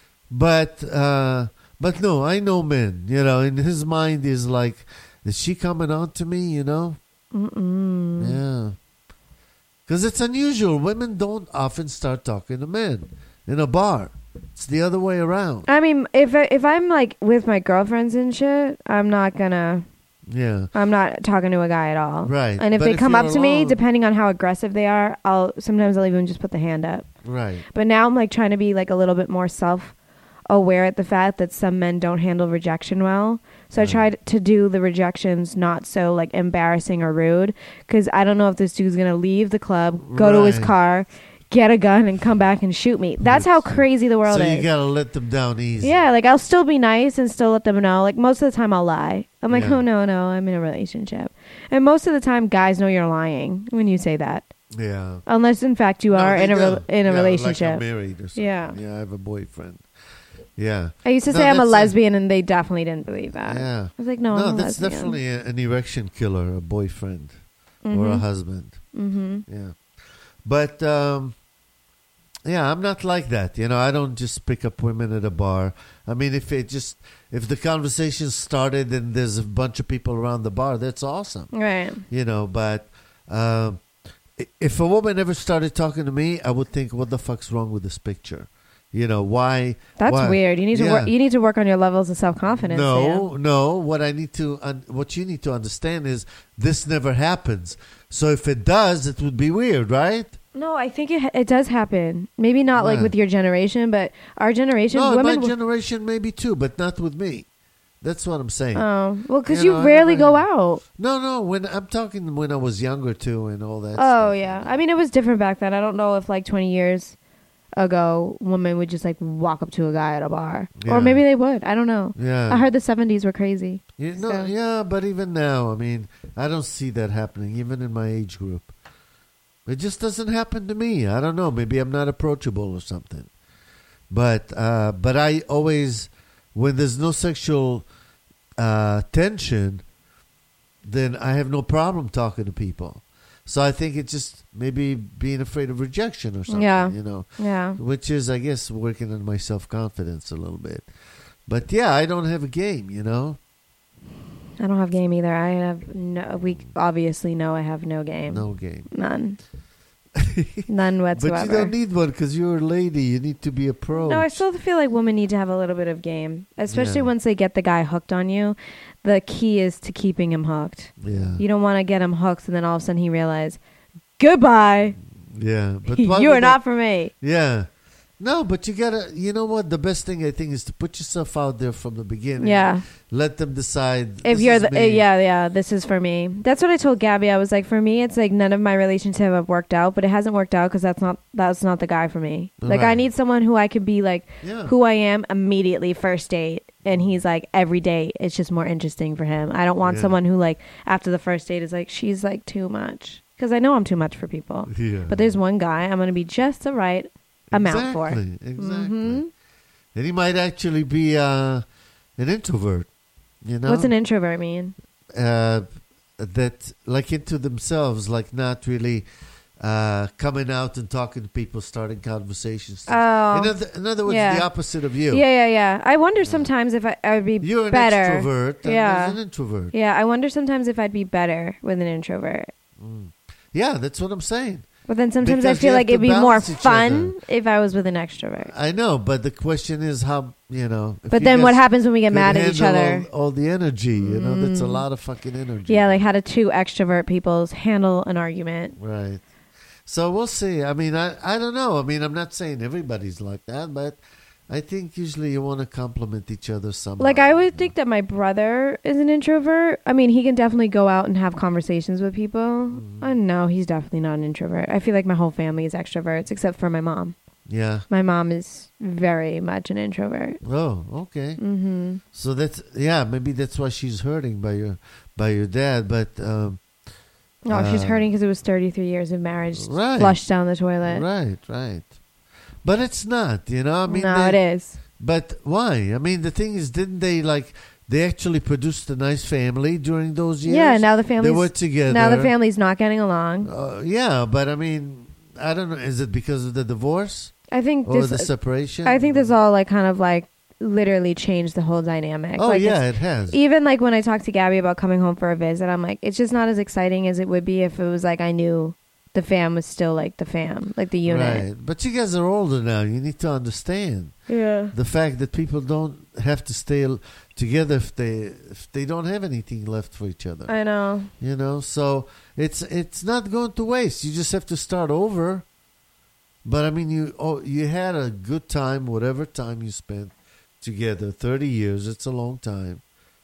But uh, but no, I know men. You know, in his mind is like, is she coming on to me? You know,
Mm-mm.
yeah. Because it's unusual. Women don't often start talking to men in a bar. It's the other way around.
I mean, if I- if I'm like with my girlfriends and shit, I'm not gonna.
Yeah.
I'm not talking to a guy at all.
Right.
And if
But
they
if
come
you're
up to me,
alone-
depending on how aggressive they are, I'll sometimes I'll even just put the hand up.
Right.
But now I'm like trying to be like a little bit more self aware at the fact that some men don't handle rejection well. So I
Right.
tried to do the rejections not so like embarrassing or rude, because I don't know if this dude's gonna leave the club, go to his
Right.
car, get a gun, and come back and shoot me. That's how crazy the world
So
is.
you gotta let them down easy.
Yeah, like I'll still be nice and still let them know. Like most of the time I'll lie. I'm like,
Yeah.
oh no, no, I'm in a relationship. And most of the time guys know you're lying when you say that.
Yeah.
Unless in fact you
No,
are
they
in a
do.
re- in a
Yeah,
relationship.
Like I'm married or something.
Yeah.
Yeah, I have a boyfriend. Yeah.
I used to
No,
say I'm a
that's a-
lesbian and they definitely didn't believe that.
Yeah.
I was like, no,
No,
I'm a
that's
lesbian.
definitely a, an erection killer, a boyfriend or a
Mhm.
husband.
Mm-hmm.
Yeah. But, um, yeah, I'm not like that. You know, I don't just pick up women at a bar. I mean, if it just, if the conversation started and there's a bunch of people around the bar, that's awesome.
Right.
You know, but um, i- if a woman ever started talking to me, I would think, what the fuck's wrong with this picture? You know, why?
That's
why?
weird. You need to
Yeah.
work. You need to work on your levels of self confidence.
No, no. What I need to, un- what you need to understand is this never happens. So if it does, it would be weird, right?
No, I think it it does happen. Maybe not like
What?
with your generation, but our generation,
No,
women.
my
w-
generation maybe too, but not with me. That's what I'm saying.
oh, well, because
You
you,
know, I
rarely
never
go
had-
out.
no, no. When I'm talking when I was younger too, and all that.
Oh
stuff.
yeah, I mean it was different back then. I don't know if like twenty years ago, women would just like walk up to a guy at a bar,
Yeah.
or maybe they would. I don't know.
Yeah.
I heard the seventies were crazy.
You know,
So-
yeah, but even now, I mean, I don't see that happening, even in my age group. It just doesn't happen to me. I don't know. Maybe I'm not approachable or something. But uh, but I always, when there's no sexual uh, tension, then I have no problem talking to people. So I think it's just maybe being afraid of rejection or something,
Yeah.
you know,
Yeah.
which is, I guess, working on my self-confidence a little bit. But yeah, I don't have a game, you know.
I don't have game either. I have no. We obviously know I have no game.
No game.
None. None whatsoever.
But you don't need one because you're a lady. You need to be a pro.
No, I still feel like women need to have a little bit of game, especially
Yeah.
once they get the guy hooked on you. The key is to keeping him hooked.
Yeah.
You don't want to get him hooked, and then all of a sudden he realizes, goodbye.
Yeah. But why
You
would
are
that-
not for me.
Yeah. No, but you gotta, you know what? The best thing I think is to put yourself out there from the beginning.
Yeah.
Let them decide.
If
this
you're
is
the,
me.
uh, yeah, yeah, this is for me. That's what I told Gabby. I was like, for me, it's like none of my relationships have worked out, but it hasn't worked out because that's not, that's not the guy for me. Like I
Right.
need someone who I could be like,
Yeah.
who I am immediately first date. And he's like, every day, it's just more interesting for him. I don't want
Yeah.
someone who like, after the first date is like, she's like too much. Because I know I'm too much for people.
Yeah.
But there's one guy I'm going to be just the right amount for.
Exactly. Exactly.
Mhm.
And he might actually be uh, an introvert. You know.
What's an introvert mean?
uh, that like into themselves, like not really uh, coming out and talking to people, starting conversations.
Oh.
in, other, in other words,
Yeah.
the opposite of you.
Yeah, yeah, yeah. I wonder sometimes if I, I would be
You're an
better.
extrovert. And
Yeah.
there's an introvert.
Yeah, I wonder sometimes if I'd be better with an introvert.
Yeah, that's what I'm saying.
But then sometimes
Because
I feel
you have
like
to
it'd be more
balance each
fun if I was with an extrovert.
I know, but the question is how you know. if
But
you
then what
guys
happens when we get
could
mad at each
handle
other?
All, all the energy, you know, that's a
Mm.
lot of fucking energy.
Yeah, like how do two extrovert people handle an argument?
Right. So we'll see. I mean, I, I don't know. I mean, I'm not saying everybody's like that, but I think usually you want to compliment each other somehow.
Like I would think that my brother is an introvert. I mean, he can definitely go out and have conversations with people.
Mm-hmm.
I know he's definitely not an introvert. I feel like my whole family is extroverts except for my mom.
Yeah.
My mom is very much an introvert.
Oh, okay.
Mm-hmm.
So that's yeah. Maybe that's why she's hurting by your by your dad. But um,
No, she's
Uh,
hurting because it was thirty-three years of marriage
Right.
flushed down the toilet.
right, right. But it's not. You know. I mean,
no,
they-
it is.
But why? I mean, the thing is, didn't they like? They actually produced a nice family during those years.
Yeah, now the
they
family's
were together.
now the family's not getting along.
Uh, yeah, but I mean, I don't know. Is it because of the divorce
I think
or the
this.
separation?
I think this all like kind of like literally changed the whole dynamic.
Oh
like
yeah,
it's-
it has.
Even like when I talked to Gabby about coming home for a visit, I'm like, it's just not as exciting as it would be if it was like I knew the fam was still like the fam, like the unit.
Right, but you guys are older now. You need to understand
Yeah.
the fact that people don't have to stay l- together if they if they don't have anything left for each other.
I know.
You know, so it's it's not going to waste. You just have to start over. But I mean, you oh, you had a good time, whatever time you spent together. Thirty years, it's a long time.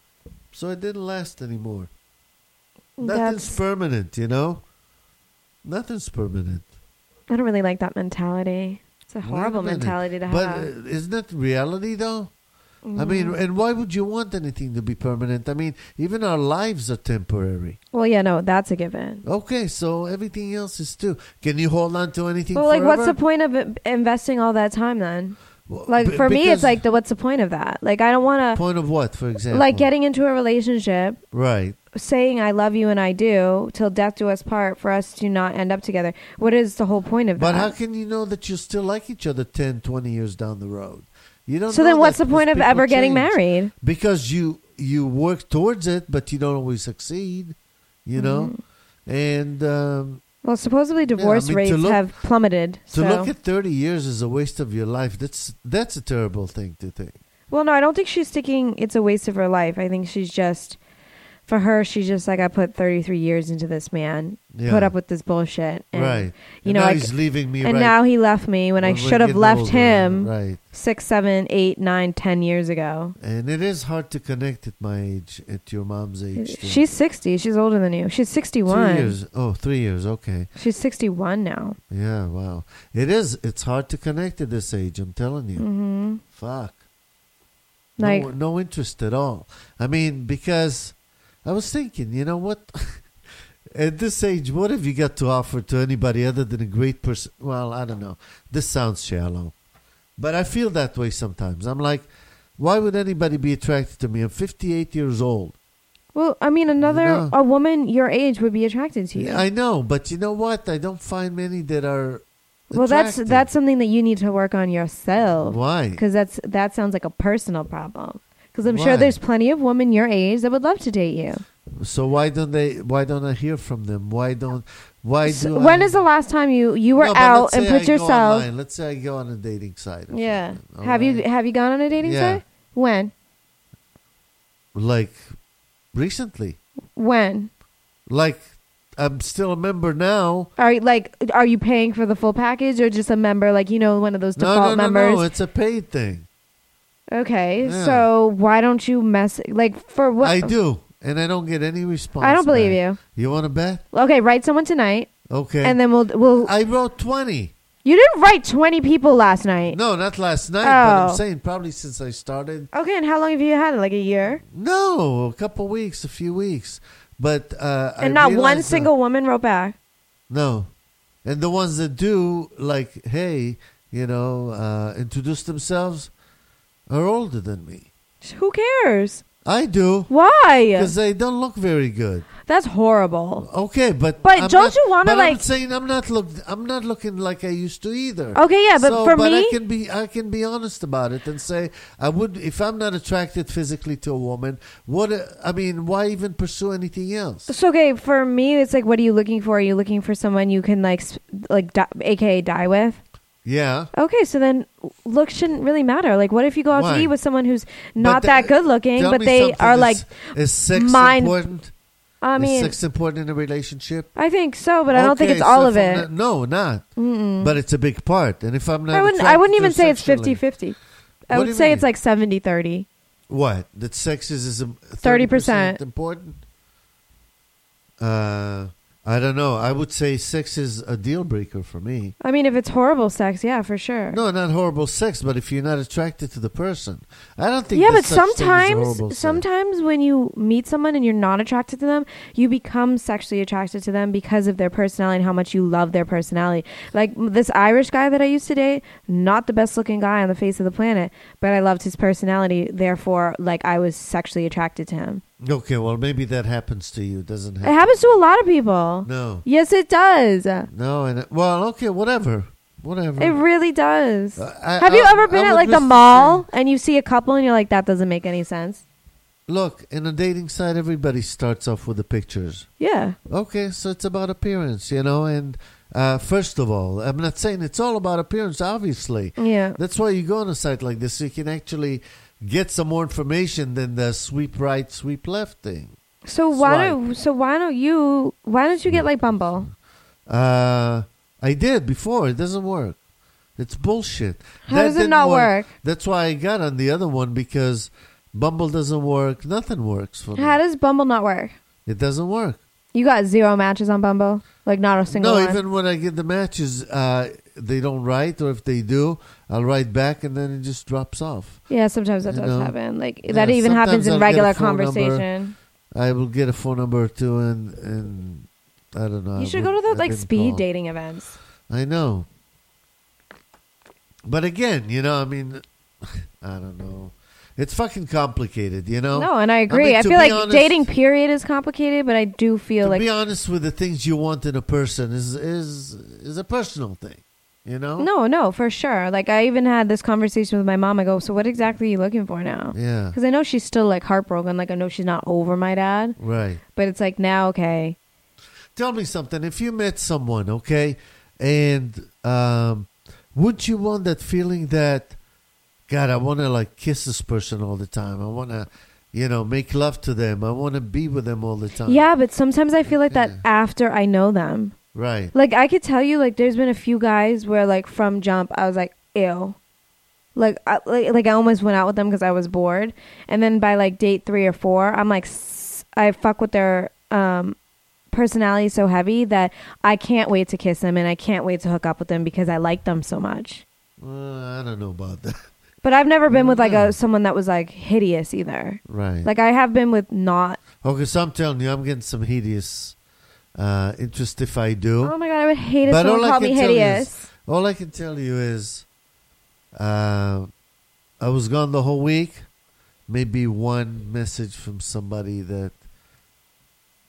So it didn't last anymore. Nothing's
That's,
permanent, you know. Nothing's permanent.
I don't really like that mentality. It's a horrible
minute.
mentality to
But uh,
have.
isn't that reality, though? I mean,
Mhm.
and why would you want anything to be permanent? I mean, even our lives are temporary.
Well, yeah, no, that's a given.
Okay, so everything else is too. Can you hold on to anything
Well, like, what's the
forever?
point of it- investing all that time then?
Well,
Like,
b-
for me,
because-
it's like, the, what's the point of that? Like, I don't want to,
Point of what, for example?
like, getting into a relationship,
Right.
saying I love you and I do, till death do us part, for us to not end up together. What is the whole point of
But
that?
how can you know that you still like each other ten, twenty years down the road? You don't
so
know
then what's
that
the point of
because people
ever getting
change.
married?
Because you you work towards it, but you don't always succeed, you know?
Mm-hmm.
And um,
Well, supposedly divorce
mean, to
rates
look-
have plummeted.
to
so.
look at thirty years as a waste of your life, that's that's a terrible thing to think.
Well, no, I don't think she's thinking it's a waste of her life. I think she's just, for her, she's just like, I put thirty-three years into this man,
Yeah.
put up with this bullshit. And,
right.
You
and
know,
now
I
he's
c-
leaving me
and
right
now he left me when I
we're
should have
getting
left
older.
him
Right.
six, seven, eight, nine, ten years ago.
And it is hard to connect at my age, at your mom's age. too.
She's sixty. She's older than you. She's sixty-one.
Three years. Oh, three years. Okay.
She's sixty-one now.
Yeah, wow. It is. It's hard to connect at this age, I'm telling you.
Mm-hmm.
Fuck.
Like,
no, no interest at all. I mean, because I was thinking, you know what? At this age, what have you got to offer to anybody other than a great person? Well, I don't know. This sounds shallow. But I feel that way sometimes. I'm like, why would anybody be attracted to me? I'm fifty-eight years old.
Well, I mean, another
You know?
a woman your age would be attracted to you.
Yeah, I know, but you know what? I don't find many that are.
well, that's
attractive.
that's something that you need to work on yourself.
Why?
Because that's that sounds like a personal problem. Because I'm
Why?
sure there's plenty of women your age that would love to date you.
So why don't they? Why don't I hear from them? Why don't? Why
So
do?
when
I,
is the last time you you were
No, but
out
let's
and
say
put
I go
yourself?
online. Let's say I go on a dating site. or
Yeah.
something, all
Have you
right?
have you gone on a dating
Yeah.
site? When?
Like recently?
When?
Like I'm still a member now.
Are you like are you paying for the full package or just a member, like, you know, one of those
No,
default
no, no,
members?
no. It's a paid thing.
Okay,
Yeah.
so why don't you mess like for what?
I do, and I don't get any response.
I don't believe
back.
you.
You want to bet?
Okay, write someone tonight,
Okay.
and then we'll we'll.
I wrote twenty.
You didn't write twenty people last night.
No, not last night, but
Oh.
I'm saying probably since I started.
Okay, and how long have you had it? Like a year,
No, a couple weeks, a few weeks. But uh, I
and not one
realized that-
single woman wrote back.
No. And the ones that do, like, hey, you know, uh, introduce themselves, are older than me.
Who cares?
I do.
Why?
Because they don't look very good.
That's horrible.
Okay, but
But
I'm
don't
not-
you wanna,
but I'm
like-
saying I'm not look. I'm not looking like I used to either.
Okay, yeah, but
So-
for
but
me,
I can be I can be honest about it and say I would if I'm not attracted physically to a woman. What I mean, why even pursue anything else?
so okay, for me, it's like, what are you looking for? Are you looking for someone you can like, sp- like, di- A K A die with?
Yeah,
Okay, so then looks shouldn't really matter. Like, what if you go out
Why?
to eat with someone who's not
But,
that
uh,
good looking,
tell
but
me
they
something.
are
Is-
like,
is sex
mind-
important?
I
is
mean,
sex important in a relationship?
I think so, but I don't think
Okay,
it's all
so
of
if I'm
it.
not- no, not.
Mm-mm.
But it's a big part. And if I'm not,
I wouldn't. I
attracted
wouldn't
to
even
her
say it's
sexually-
fifty-fifty. I
What do
would
you
say
mean?
it's like seventy-thirty.
What? That sex is, is
thirty percent
important? Uh, I don't know. I would say sex is a deal breaker for me.
I mean, if it's horrible sex, yeah, for sure.
No, not horrible sex, but if you're not attracted to the person, I don't think.
Yeah,
there's
but
such thing as
sometimes,
horrible sex.
sometimes when you meet someone and you're not attracted to them, you become sexually attracted to them because of their personality and how much you love their personality. Like this Irish guy that I used to date, not the best looking guy on the face of the planet, but I loved his personality. Therefore, like I was sexually attracted to him.
Okay, well, maybe that happens to you. It doesn't
It
happen.
happens to a lot of people.
No,
Yes, it does.
no, and well, okay, whatever, whatever.
It really does.
Uh, I-
Have you
I-
ever been
I
at
would
like the
risk to
mall and you see a couple and you're like, that doesn't make any sense?
Look, in a dating site, everybody starts off with the pictures.
Yeah.
Okay, so it's about appearance, you know, and uh, first of all, I'm not saying it's all about appearance, obviously.
Yeah.
That's why you go on a site like this, so you can actually get some more information than the sweep right, sweep left thing.
So why
Swipe.
don't so why don't you why don't you get like Bumble?
Uh, I did before. It doesn't work. It's bullshit.
How
That
does it
didn't
not work?
That's why I got on the other one, because Bumble doesn't work. Nothing works for me.
How does Bumble not work?
It doesn't work.
You got zero matches on Bumble? Like not a single
No,
one?
even when I get the matches, uh, they don't write, or if they do, I'll write back, and then it just drops off.
Yeah, sometimes that
You
does
know?
happen. Like
Yeah,
that even happens
sometimes
in
I'll get a
regular
phone number.
conversation.
I will get a phone number or two, and and I don't know.
You
I
should go to
would-
those
I
like
didn't
speed
call.
dating events.
I know. But again, you know, I mean, I don't know. It's fucking complicated, you know?
No, and I agree.
mean,
I,
to
feel
be
like
honest-
dating period is complicated, but I do feel
To
like
be honest with the things you want in a person is is is a personal thing, you know?
no, no, for sure. Like I even had this conversation with my mom. I go, so what exactly are you looking for now?
Yeah,
Because I know she's still like heartbroken. Like I know she's not over my dad,
right.
but it's like now, okay,
Tell me something. If you met someone, okay, and um, wouldn't you want that feeling that, God, I want to like kiss this person all the time. I want to, you know, make love to them. I want to be with them all the time.
yeah. But sometimes I feel like that
Yeah.
after I know them.
Right.
Like I could tell you, like there's been a few guys where, like from jump, I was like, ew. Like, I, like, like I almost went out with them because I was bored, and then by like date three or four, I'm like, s- I fuck with their um, personality so heavy that I can't wait to kiss them and I can't wait to hook up with them because I like them so much.
Uh, I don't know about that.
But I've never been with like
Yeah.
a someone that was like hideous either.
Right.
Like I have been with not.
Okay, so I'm telling you, I'm getting some hideous uh, interest if I do.
Oh my god, I would hate if
But
someone
all I
called
can
me
tell you
hideous.
is- All I can tell you is, uh, I was gone the whole week. Maybe one message from somebody that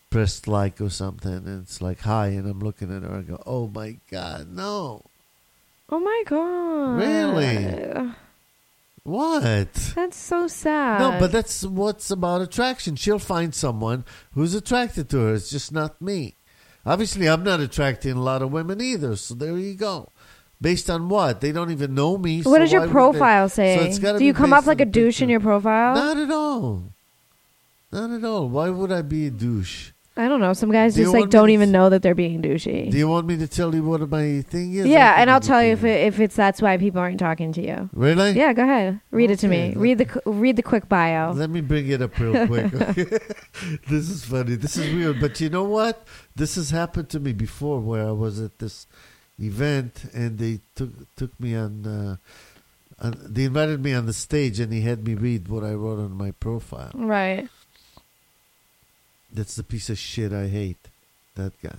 pressed like or something, and it's like hi, and I'm looking at her. I go, oh my god, no,
Oh my god.
Really? what?
That's so sad.
No, but that's what's about attraction. She'll find someone who's attracted to her. It's just not me. Obviously, I'm not attracting a lot of women either. So there you go. Based on what? They don't even know me.
What
so
does your
why would
profile
they?
say?
So it's gotta
Do you
be
come
based
off like
on
a
the
douche in
picture.
your profile?
Not at all. Not at all. Why would I be a douche?
I don't know. Some guys
Do you
just like
want me
don't
to-
even know that they're being douchey.
Do you want me to tell you what my thing is?
Yeah,
I can
and I'll
give
tell you
to
if it, if it's that's why people aren't talking to you.
Really?
Yeah, go ahead. Read it to
Okay,
me.
let-
Read the qu- read the quick bio.
Let me bring it up real quick. This is funny. This is weird. But you know what? This has happened to me before where I was at this event and they took took me on, uh, on they invited me on the stage and he had me read what I wrote on my profile.
Right.
That's the piece of shit I hate. That guy.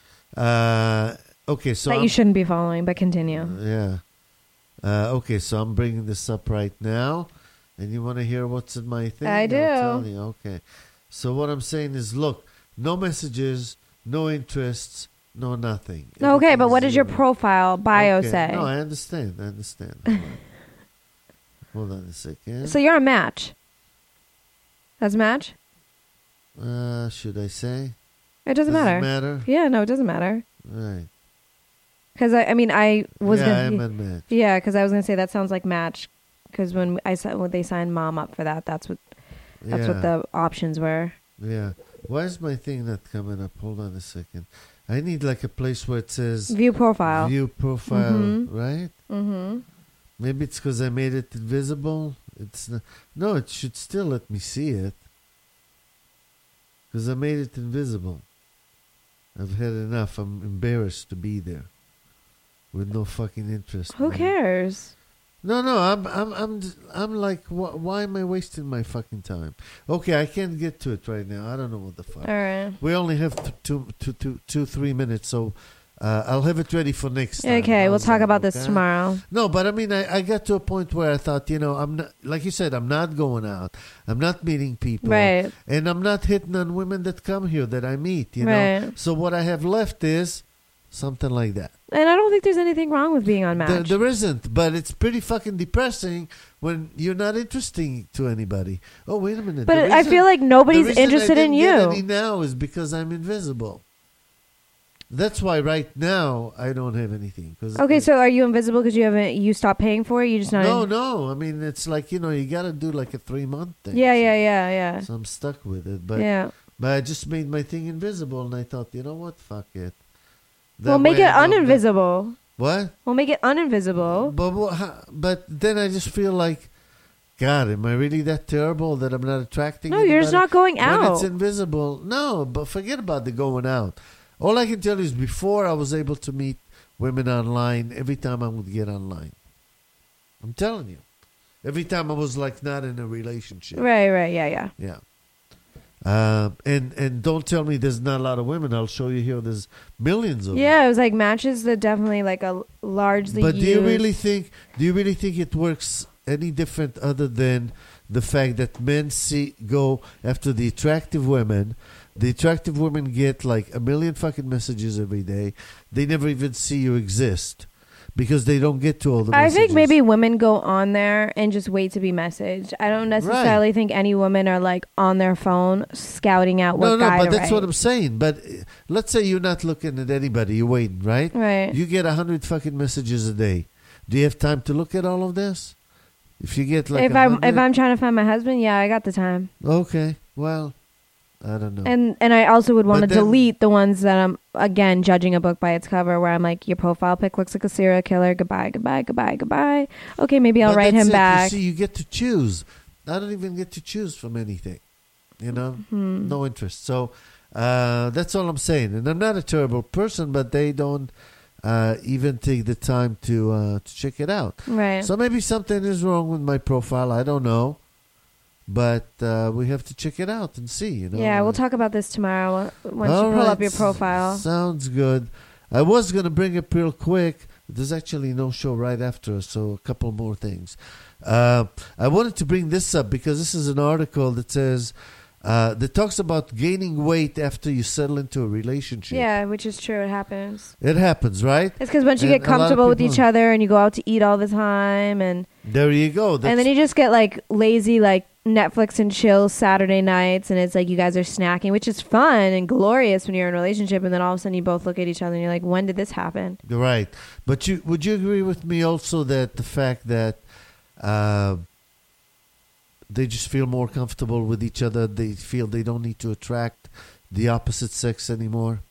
Uh, okay, so
that
I'm-
you shouldn't be following, but continue.
yeah. Uh, okay, so I'm bringing this up right now, and you want to hear what's in my thing?
I
I'll
do.
tell you. Okay. So what I'm saying is, look, no messages, no interests, no nothing.
Okay, but what
Everything's
does your
zero.
profile bio
Okay,
say?
No, I understand. I understand. Hold on a second.
So you're a match. That's a match?
uh, should I say?
It doesn't
Does
matter.
it matter?
Yeah, no, it doesn't matter.
Right.
Because I, I mean, I was
yeah,
gonna,
I'm unmatched.
yeah, because I was gonna say that sounds like match. Because when I sa- when they signed mom up for that, that's what that's
yeah.
what the options were.
Yeah. Why is my thing not coming up? Hold on a second. I need like a place where it says
View profile.
view profile,
Mhm.
right?
Mm-hmm.
Maybe it's because I made it invisible. It's not, no, it should still let me see it. Because I made it invisible. I've had enough. I'm embarrassed to be there with no fucking interest.
Who
man.
cares?
No, no, I'm, I'm, I'm, I'm like, wh- why am I wasting my fucking time? Okay, I can't get to it right now. I don't know what the fuck.
All right.
We only have t- two, two, two, two, three minutes, so uh, I'll have it ready for next time.
Okay, we'll
How's
talk
that,
about this
okay?
tomorrow.
No, but I mean, I, I got to a point where I thought, you know, I'm not, like you said, I'm not going out. I'm not meeting people.
Right.
And I'm not hitting on women that come here that I meet, you know.
Right.
So what I have left is something like that.
And I don't think there's anything wrong with being on
There,
Match.
there isn't, but it's pretty fucking depressing when you're not interesting to anybody. Oh, wait a minute.
but
The
I
reason-
feel like
the
nobody's
reason
interested
I
in
didn't get any
you.
now is because I'm invisible. That's why right now I don't have anything. 'Cause
Okay,
it-
so are you invisible because you haven't you stopped paying for it? You just not.
no,
in-
no. I mean, it's like, you know, you got to do like a three month thing.
Yeah, yeah, yeah, yeah.
So I'm stuck with it. But
yeah.
but I just made my thing invisible, and I thought, you know what? Fuck it. That
We'll make
way
it
I don't-
uninvisible.
What?
We'll make it uninvisible.
But wha- how- but then I just feel like, God, am I really that terrible that I'm not attracting?
No, you're just
anybody?
not going
When it's
out.
invisible, no. But forget about the going out. All I can tell you is before I was able to meet women online every time I would get online. I'm telling you, every time I was like not in a relationship.
Right, right, yeah, yeah.
Yeah. Um, and and don't tell me there's not a lot of women. I'll show you here. There's millions of them.
Yeah, it was like matches that definitely like a largely.
But do you
used-
really think? Do you really think it works any different other than the fact that men see go after the attractive women? The attractive women get like a million fucking messages every day. They never even see you exist because they don't get to all the
I
messages.
think maybe women go on there and just wait to be messaged. I don't necessarily think any women are like on their phone scouting out what
no, no,
guy
but
to
that's
write.
what I'm saying. But uh, let's say you're not looking at anybody. You're waiting, right?
Right.
You get a hundred fucking messages a day. Do you have time to look at all of this? If you get like
if
a
I'm
hundred-
if I'm trying to find my husband, yeah, I got the time.
okay, well, I don't know.
And and I also would want to
But then-
delete the ones that I'm again judging a book by its cover, where I'm like, your profile pic looks like a serial killer. Goodbye, goodbye, goodbye, goodbye. Okay, maybe I'll
But
write
that's
him
it.
back.
You see, you get to choose. I don't even get to choose from anything. You know,
Hmm.
no interest. So uh, that's all I'm saying. And I'm not a terrible person, but they don't uh, even take the time to uh, to check it out.
Right.
So maybe something is wrong with my profile. I don't know, but uh, we have to check it out and see. You know.
yeah, we'll talk about this tomorrow once
All
you pull
right.
up your profile.
Sounds good. I was going to bring it real quick. There's actually no show right after, so a couple more things. Uh, I wanted to bring this up because this is an article that says uh, that talks about gaining weight after you settle into a relationship.
Yeah, which is true. It happens.
It happens, right?
It's because once you
And
get
a lot of
comfortable with
people-
each other and you go out to eat all the time, and
There you go.
and then you just get like lazy, like Netflix and chill Saturday nights, and it's like you guys are snacking, which is fun and glorious when you're in a relationship, and then all of a sudden you both look at each other and you're like, when did this happen?
Right. But you would you agree with me also that the fact that uh, they just feel more comfortable with each other, they feel they don't need to attract the opposite sex anymore,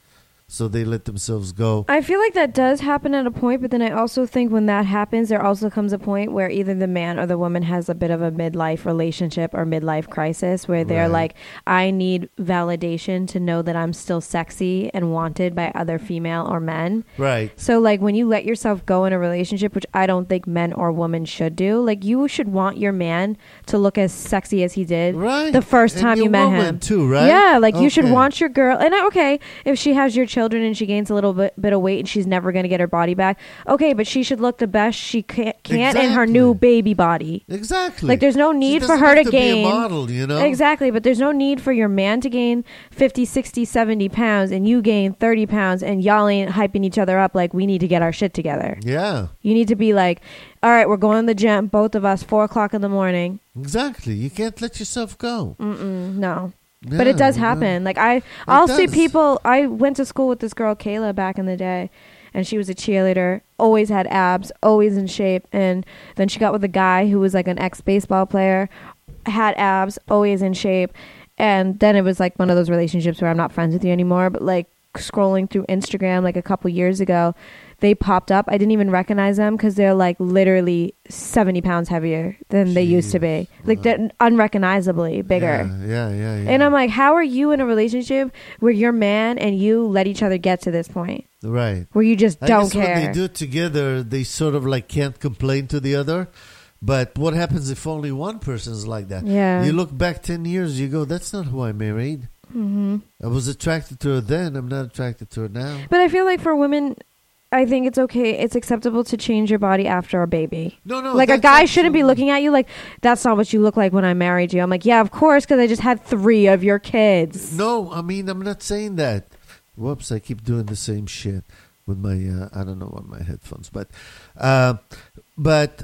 so they let themselves go.
I feel like that does happen at a point, but then I also think when that happens, there also comes a point where either the man or the woman has a bit of a midlife relationship or midlife crisis where they're
Right.
like, I need validation to know that I'm still sexy and wanted by other female or men.
Right.
So like when you let yourself go in a relationship, which I don't think men or women should do, like you should want your man to look as sexy as he did
Right.
the first
And
time
your
you met
woman
him.
too, right?
Yeah, like you should
Okay.
want your girl. And I- okay, if she has your children and she gains a little bit, bit of weight and she's never going to get her body back, okay, but she should look the best she can, can in her
Exactly.
new baby body.
Exactly.
Like there's no
She
need for
doesn't
her
have
to
be
gain
a model, you know?
Exactly, but there's no need for your man to gain fifty, sixty, seventy pounds and you gain thirty pounds and y'all ain't hyping each other up like we need to get our shit together.
Yeah.
You need to be like, all right, we're going to the gym, both of us, four o'clock in the morning.
Exactly. You can't let yourself go.
Mm-mm, no.
Yeah,
But it does
you know?
happen. Like I, I'll see
does.
people. I went to school with this girl Kayla back in the day, and she was a cheerleader. Always had abs, always in shape. And then she got with a guy who was like an ex baseball player, had abs, always in shape. And then it was like one of those relationships where I'm not friends with you anymore. But like scrolling through Instagram like a couple years ago, they popped up. I didn't even recognize them because they're like literally seventy pounds heavier than they used to be. Like they're unrecognizably bigger.
Yeah, yeah, yeah. yeah.
And I'm like, how are you in a relationship where your man and you let each other get to this point
right.
where you just
I
don't
guess
care?
when they do it together, they sort of like can't complain to the other. But what happens if only one person's like that?
Yeah.
You look back ten years, you go, that's not who I married.
hmm
I was attracted to her then. I'm not attracted to her now.
But I feel like for women, I think it's okay. It's acceptable to change your body after a baby.
No, no.
like a
that's
guy shouldn't be
absolutely-
looking at you like, that's not what you look like when I married you. I'm like, yeah, of course, because I just had three of your kids.
No, I mean, I'm not saying that. Whoops, I keep doing the same shit with my, uh, I don't know what my headphones, but, uh, but.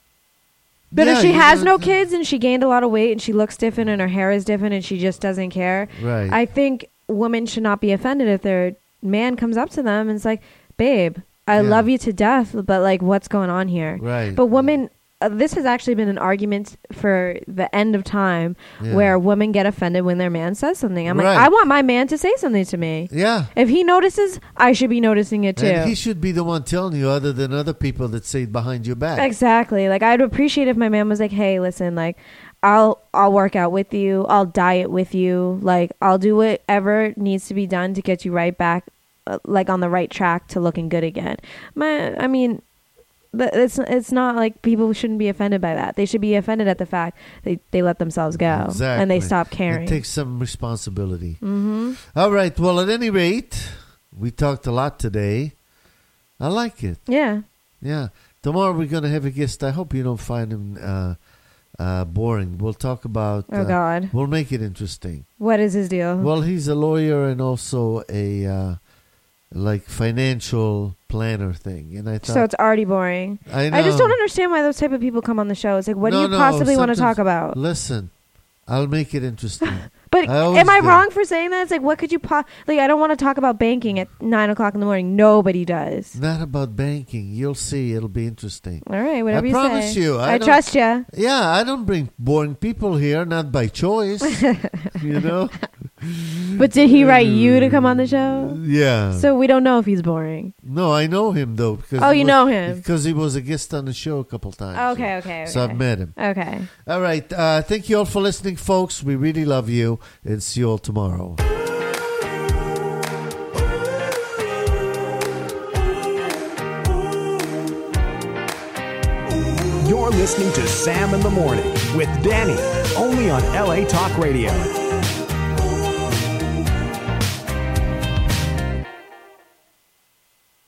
But
yeah,
if she
you
has
know,
no kids and she gained a lot of weight and she looks different and her hair is different and she just doesn't care,
Right.
I think women should not be offended if their man comes up to them and it's like, babe, I
Yeah.
love you to death, but like, what's going on here?
Right.
But women, uh, this has actually been an argument for the end of time
Yeah.
where women get offended when their man says something. I'm
Right.
like, I want my man to say something to me.
Yeah.
If he notices, I should be noticing it too.
And he should be the one telling you other than other people that say it behind your back.
Exactly. Like I'd appreciate if my man was like, "Hey, listen, like I'll I'll work out with you. I'll diet with you. Like I'll do whatever needs to be done to get you right back uh, like on the right track to looking good again." My I mean, but it's it's not like people shouldn't be offended by that. They should be offended at the fact they they let themselves go
Exactly.
and they stop caring.
It takes some responsibility.
Mhm.
All right. Well, at any rate, we talked a lot today. I like it.
Yeah.
Yeah. Tomorrow we're going to have a guest. I hope you don't find him uh, uh, boring. We'll talk about...
Oh
uh,
God.
We'll make it interesting.
What is his deal?
Well, he's a lawyer and also a uh, like financial planner thing. And I thought...
so it's already boring.
I, know.
I just don't understand why those type of people come on the show. It's like, what
No,
do you
no,
possibly want to
sometimes-
talk about?
Listen, I'll make it interesting.
But
I always
am I
do.
wrong for saying that? It's like, what could you po- like? I don't want to talk about banking at nine o'clock in the morning. Nobody does.
Not about banking. You'll see. It'll be interesting.
All right, whatever
I
you
promise
say.
you, I
I,
don't-
trust you.
Yeah, I don't bring boring people here, not by choice. You know?
But did he write you to come on the show?
Yeah.
So we don't know if he's boring.
No, I know him though. Because
Oh,
he
you
was-
know him.
because he was a guest on the show a couple times.
Okay, okay, okay.
So I've met him.
Okay.
All right. Uh, thank you all for listening, folks. We really love you, and see you all tomorrow.
You're listening to Sam in the Morning with Danny, only on L A Talk Radio.